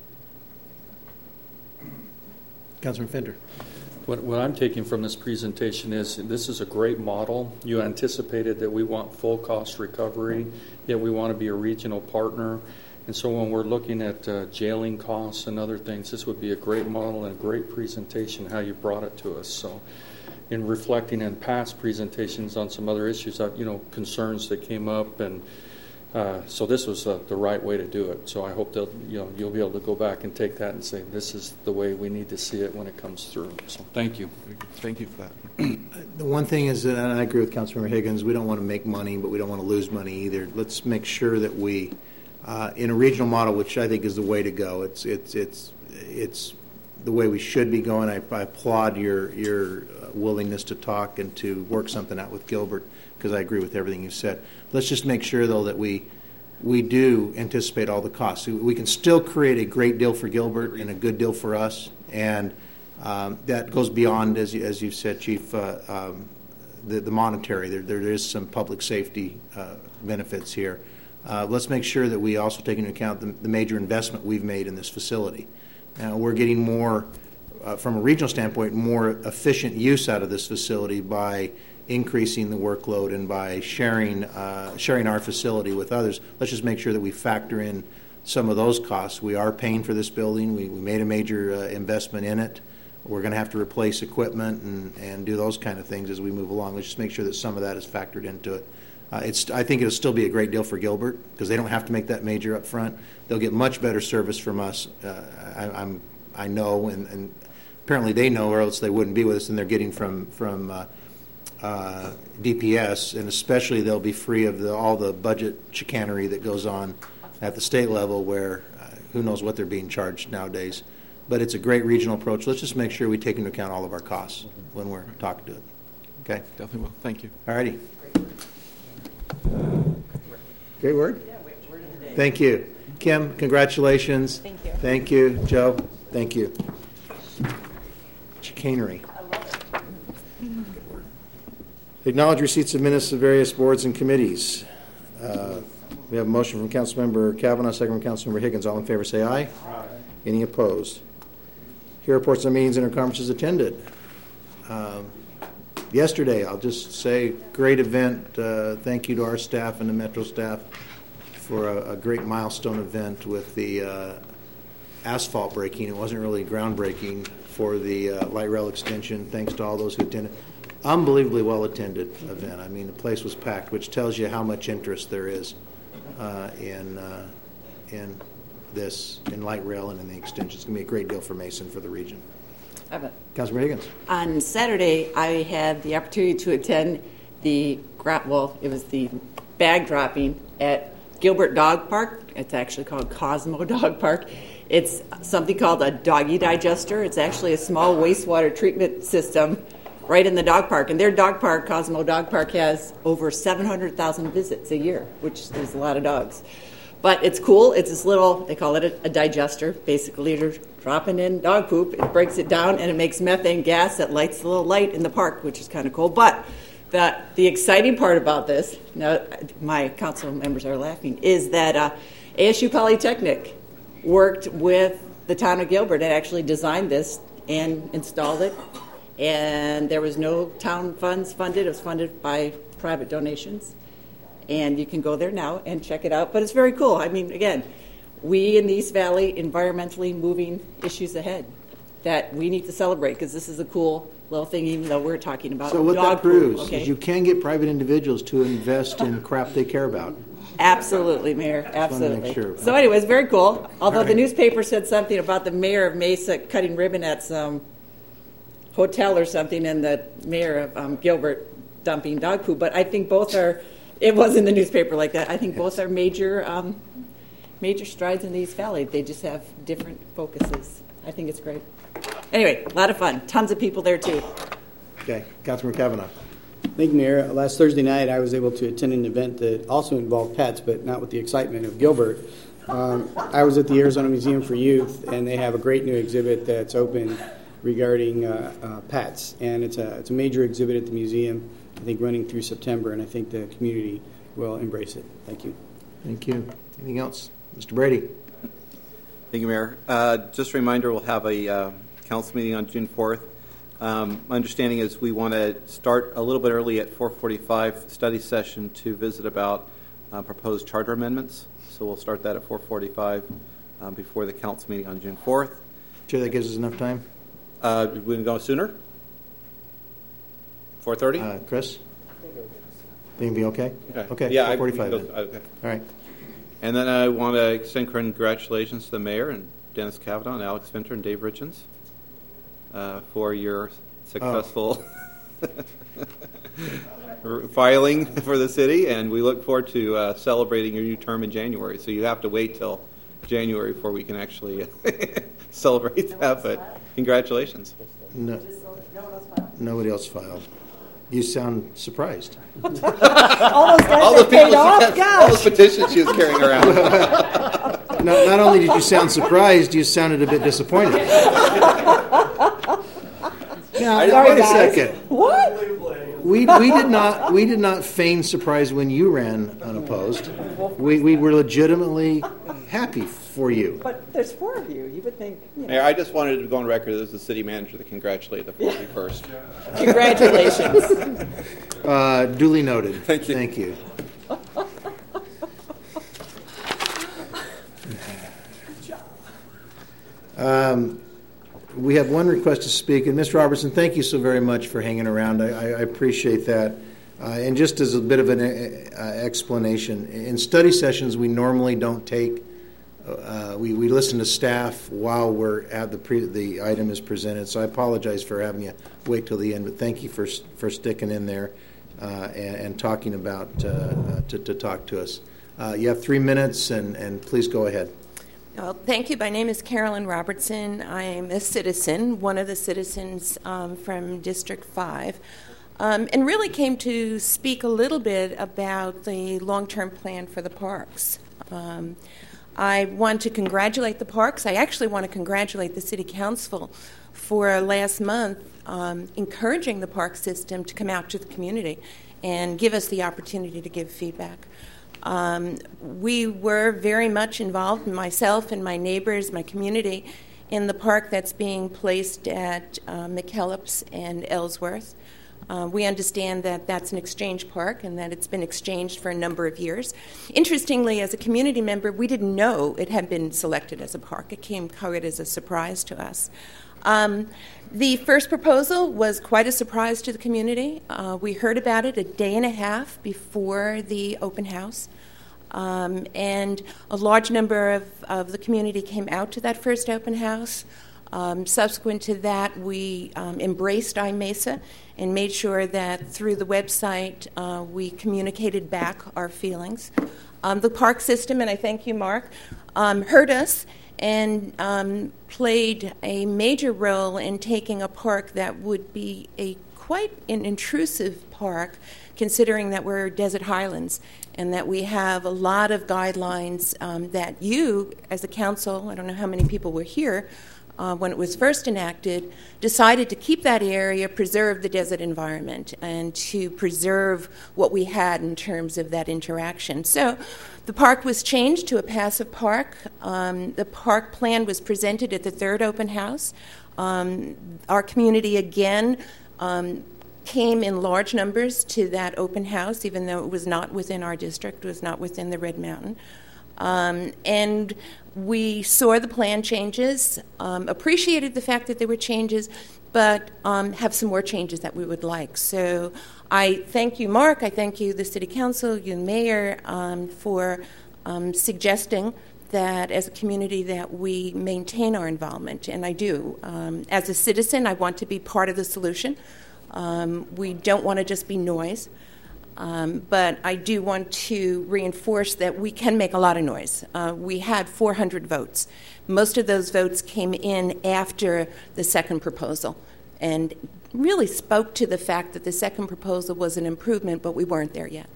Councilman Fender. What I'm taking from this presentation is this is a great model. You anticipated that we want full cost recovery, yet we want to be a regional partner. And so when we're looking at jailing costs and other things, this would be a great model and a great presentation how you brought it to us. So in reflecting on past presentations on some other issues, concerns that came up, and so this was the right way to do it. So I hope that you'll be able to go back and take that and say this is the way we need to see it when it comes through. So thank you. Thank you for that. The one thing is, and I agree with Councilmember Higgins, we don't want to make money, but we don't want to lose money either. Let's make sure that we, in a regional model, which I think is the way to go, it's the way we should be going. I applaud your willingness to talk and to work something out with Gilbert, because I agree with everything you said. Let's just make sure, though, that we do anticipate all the costs. We can still create a great deal for Gilbert and a good deal for us, and that goes beyond, as you've said, Chief, the monetary. There is some public safety benefits here. Let's make sure that we also take into account the major investment we've made in this facility. Now, we're getting more, from a regional standpoint, more efficient use out of this facility by increasing the workload and by sharing our facility with others. Let's just make sure that we factor in some of those costs. We are paying for this building. We made a major investment in it. We're going to have to replace equipment and do those kind of things as we move along. Let's just make sure that some of that is factored into it. I think it'll still be a great deal for Gilbert because they don't have to make that major up front. They'll get much better service from us. I know, and apparently they know, or else they wouldn't be with us, and they're getting from DPS, and especially they'll be free of all the budget chicanery that goes on at the state level, where who knows what they're being charged nowadays. But it's a great regional approach. Let's just make sure we take into account all of our costs when we're talking to it. Okay? Definitely will. Thank you. All righty. Great word. Thank you. Kim, congratulations. Thank you. Thank you. Joe, thank you. Chicanery. Acknowledge receipts of minutes of various boards and committees. We have a motion from Councilmember Kavanaugh, second from Councilmember Higgins. All in favor say aye. Aye. Any opposed? Here reports on meetings and conferences attended. Yesterday, I'll just say, great event. Thank you to our staff and the Metro staff for a great milestone event with the asphalt breaking. It wasn't really groundbreaking for the light rail extension. Thanks to all those who attended. Unbelievably well-attended event. I mean, the place was packed, which tells you how much interest there is in light rail and in the extension. It's going to be a great deal for Mason, for the region. Councilman Higgins. On Saturday, I had the opportunity to attend it was the bag dropping at Gilbert Dog Park. It's actually called Cosmo Dog Park. It's something called a doggy digester. It's actually a small wastewater treatment system right in the dog park. And their dog park, Cosmo Dog Park, has over 700,000 visits a year, which is a lot of dogs. But it's cool. It's this little, they call it a digester. Basically, you're dropping in dog poop. It breaks it down, and it makes methane gas that lights the little light in the park, which is kind of cool. But the exciting part about this, now my council members are laughing, is that ASU Polytechnic worked with the town of Gilbert and actually designed this and installed it. And there was no town funds funded. It was funded by private donations. And you can go there now and check it out. But it's very cool. I mean, again, we in the East Valley environmentally moving issues ahead that we need to celebrate because this is a cool little thing, even though we're talking about so what dog that proves poop, okay? is you can get private individuals to invest in crap they care about. Absolutely, Mayor. Absolutely. Sure. So anyways, very cool. Although the newspaper said something about the mayor of Mesa cutting ribbon at some hotel or something and the mayor of Gilbert dumping dog poop. But I think both are, it was in the newspaper like that. I think both are major strides in the East Valley. They just have different focuses. I think it's great. Anyway, a lot of fun. Tons of people there, too. Okay. Councilman Kavanaugh. Thank you, Mayor. Last Thursday night, I was able to attend an event that also involved pets, but not with the excitement of Gilbert. I was at the Arizona Museum for Youth, and they have a great new exhibit that's open regarding PATS. And it's a major exhibit at the museum, I think running through September, and I think the community will embrace it. Thank you. Thank you. Anything else? Mr. Brady. Thank you, Mayor. Just a reminder, we'll have a council meeting on June 4th. My understanding is we want to start a little bit early at 4:45 study session to visit about proposed charter amendments. So we'll start that at 4:45 before the council meeting on June 4th. Sure that gives us enough time? We can go sooner? 4:30? Chris? Think it'll be okay? Okay. Yeah, 4:45 then. Okay. All right. And then I want to extend congratulations to the mayor and Dennis Kavanaugh and Alex Finter and Dave Richens for your successful filing for the city, and we look forward to celebrating your new term in January. So you have to wait till January before we can actually celebrate that, but congratulations. No, nobody else filed. You sound surprised. All those guys All that the people paid off? all those petitions she was carrying around. Not only did you sound surprised, you sounded a bit disappointed. Now, wait a second. What? We did not feign surprise when you ran unopposed. We were legitimately happy for you. But there's 4 of you. You would think. You know. Mayor, I just wanted to go on record as the city manager to congratulate the 41st. Congratulations. Duly noted. Thank you. Thank you. We have one request to speak, and Ms. Robertson, thank you so very much for hanging around. I appreciate that. And just as a bit of an explanation, in study sessions, we normally don't take. We listen to staff while we're at the item is presented. So I apologize for having you wait till the end, but thank you for sticking in there and talking about to talk to us. You have 3 minutes, and please go ahead. Well, thank you. My name is Carolyn Robertson. I'm a citizen, one of the citizens from District 5, and really came to speak a little bit about the long-term plan for the parks. I want to congratulate the parks. I actually want to congratulate the City Council for last month encouraging the park system to come out to the community and give us the opportunity to give feedback. We were very much involved, myself and my neighbors, my community, in the park that's being placed at McKellips and Ellsworth. We understand that that's an exchange park and that it's been exchanged for a number of years. Interestingly, as a community member, we didn't know it had been selected as a park. It came quite as a surprise to us. The first proposal was quite a surprise to the community. We heard about it a day and a half before the open house. And a large number of the community came out to that first open house. Subsequent to that, we embraced iMesa and made sure that through the website we communicated back our feelings. The park system, and I thank you, Mark, heard us and played a major role in taking a park that would be quite an intrusive park, considering that we're desert highlands and that we have a lot of guidelines that you, as a council, I don't know how many people were here when it was first enacted, decided to keep that area, preserve the desert environment, and to preserve what we had in terms of that interaction. So the park was changed to a passive park. The park plan was presented at the third open house. Our community, again, came in large numbers to that open house, even though it was not within our district, it was not within the Red Mountain. And we saw the plan changes, appreciated the fact that there were changes, but have some more changes that we would like. So I thank you, Mark. I thank you, the City Council, you, Mayor, for suggesting that as a community that we maintain our involvement, and I do. As a citizen, I want to be part of the solution. We don't want to just be noise. But I do want to reinforce that we can make a lot of noise. We had 400 votes. Most of those votes came in after the second proposal and really spoke to the fact that the second proposal was an improvement, but we weren't there yet.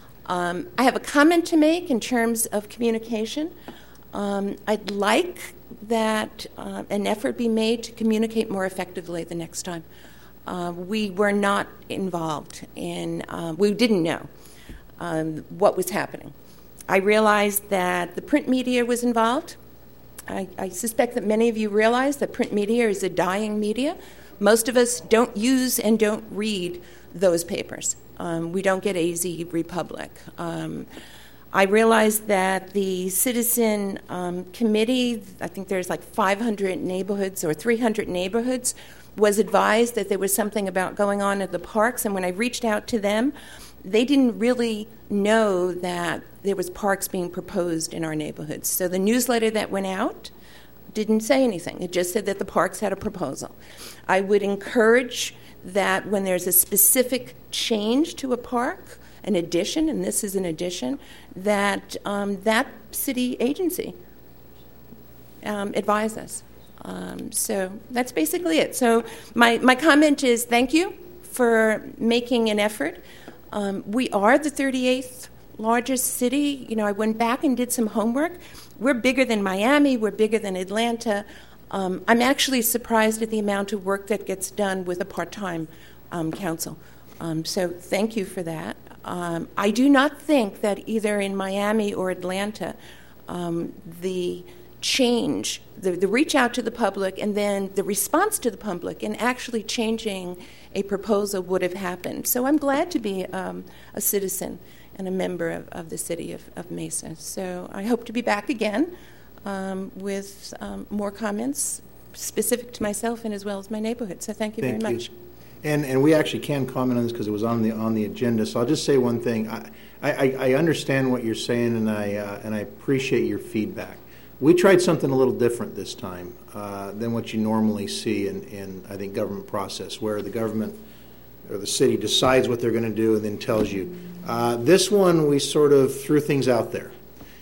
I have a comment to make in terms of communication. I'd like that an effort be made to communicate more effectively the next time. We were not involved in, we didn't know what was happening. I realized that the print media was involved. I suspect that many of you realize that print media is a dying media. Most of us don't use and don't read those papers. We don't get AZ Republic. I realized that the Citizen Committee, I think there's like 500 neighborhoods or 300 neighborhoods, was advised that there was something about going on at the parks. And when I reached out to them, they didn't really know that there was parks being proposed in our neighborhoods. So the newsletter that went out didn't say anything. It just said that the parks had a proposal. I would encourage that when there's a specific change to a park, an addition, and this is an addition, that that city agency advise us. So that's basically it. So my comment is thank you for making an effort. We are the 38th largest city. You know, I went back and did some homework. We're bigger than Miami. We're bigger than Atlanta. I'm actually surprised at the amount of work that gets done with a part-time council. So thank you for that. I do not think that either in Miami or Atlanta the change, the reach out to the public and then the response to the public and actually changing a proposal would have happened. So I'm glad to be a citizen and a member of the city of Mesa. So I hope to be back again with more comments specific to myself and as well as my neighborhood. So thank you very much. And we actually can comment on this because it was on the agenda. So I'll just say one thing. I understand what you're saying, and I appreciate your feedback. We tried something a little different this time than what you normally see in I think government process, where the government or the city decides what they're going to do and then tells you. This one we sort of threw things out there.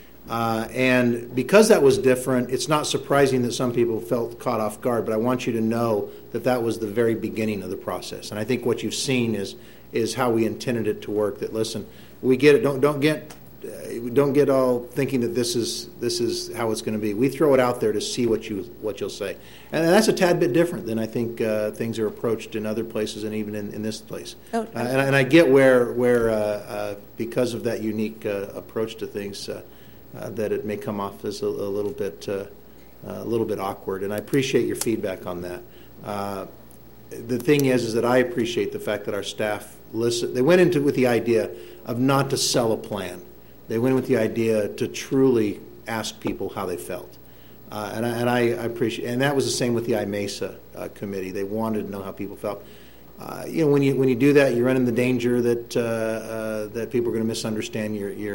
And because that was different, it's not surprising that some people felt caught off guard, but I want you to know that that was the very beginning of the process. And I think what you've seen is how we intended it to work, that, listen, we get it, don't get all thinking that this is how it's going to be. We throw it out there to see what you'll say. And that's a tad bit different than I think things are approached in other places and even in this place. And I get where because of that unique approach to things, that it may come off as a little bit awkward, and I appreciate your feedback on that. The thing is that I appreciate the fact that our staff listen. They went into with the idea of not to sell a plan. They went with the idea to truly ask people how they felt, and I appreciate. And that was the same with the IMESA committee. They wanted to know how people felt. You know, when you do that, you run into the danger that that people are going to misunderstand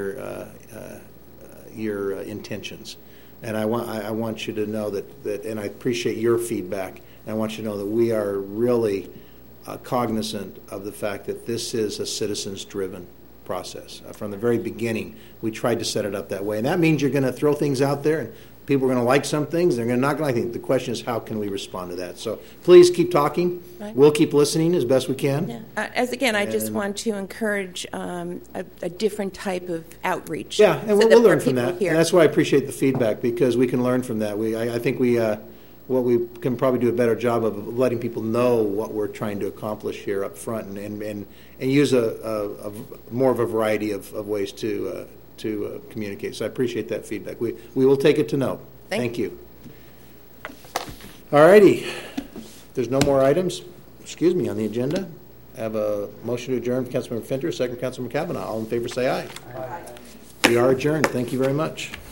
your intentions, and I want you to know that, and I appreciate your feedback, and I want you to know that we are really cognizant of the fact that this is a citizens-driven process. From the very beginning, we tried to set it up that way, and that means you're going to throw things out there, and people are going to like some things, they're not going to like things. The question is, how can we respond to that? So please keep talking. Right. We'll keep listening as best we can. Yeah. I just want to encourage a different type of outreach. Yeah, and we'll learn from that. And that's why I appreciate the feedback, because we can learn from that. I think what we can probably do a better job of letting people know what we're trying to accomplish here up front, and use a more of a variety of ways to communicate. So I appreciate that feedback. We will take it to note. Thank you. All righty. There's no more items, on the agenda. I have a motion to adjourn. Councilmember Finter, second Councilmember Kavanaugh. All in favor say aye. Aye. We are adjourned. Thank you very much.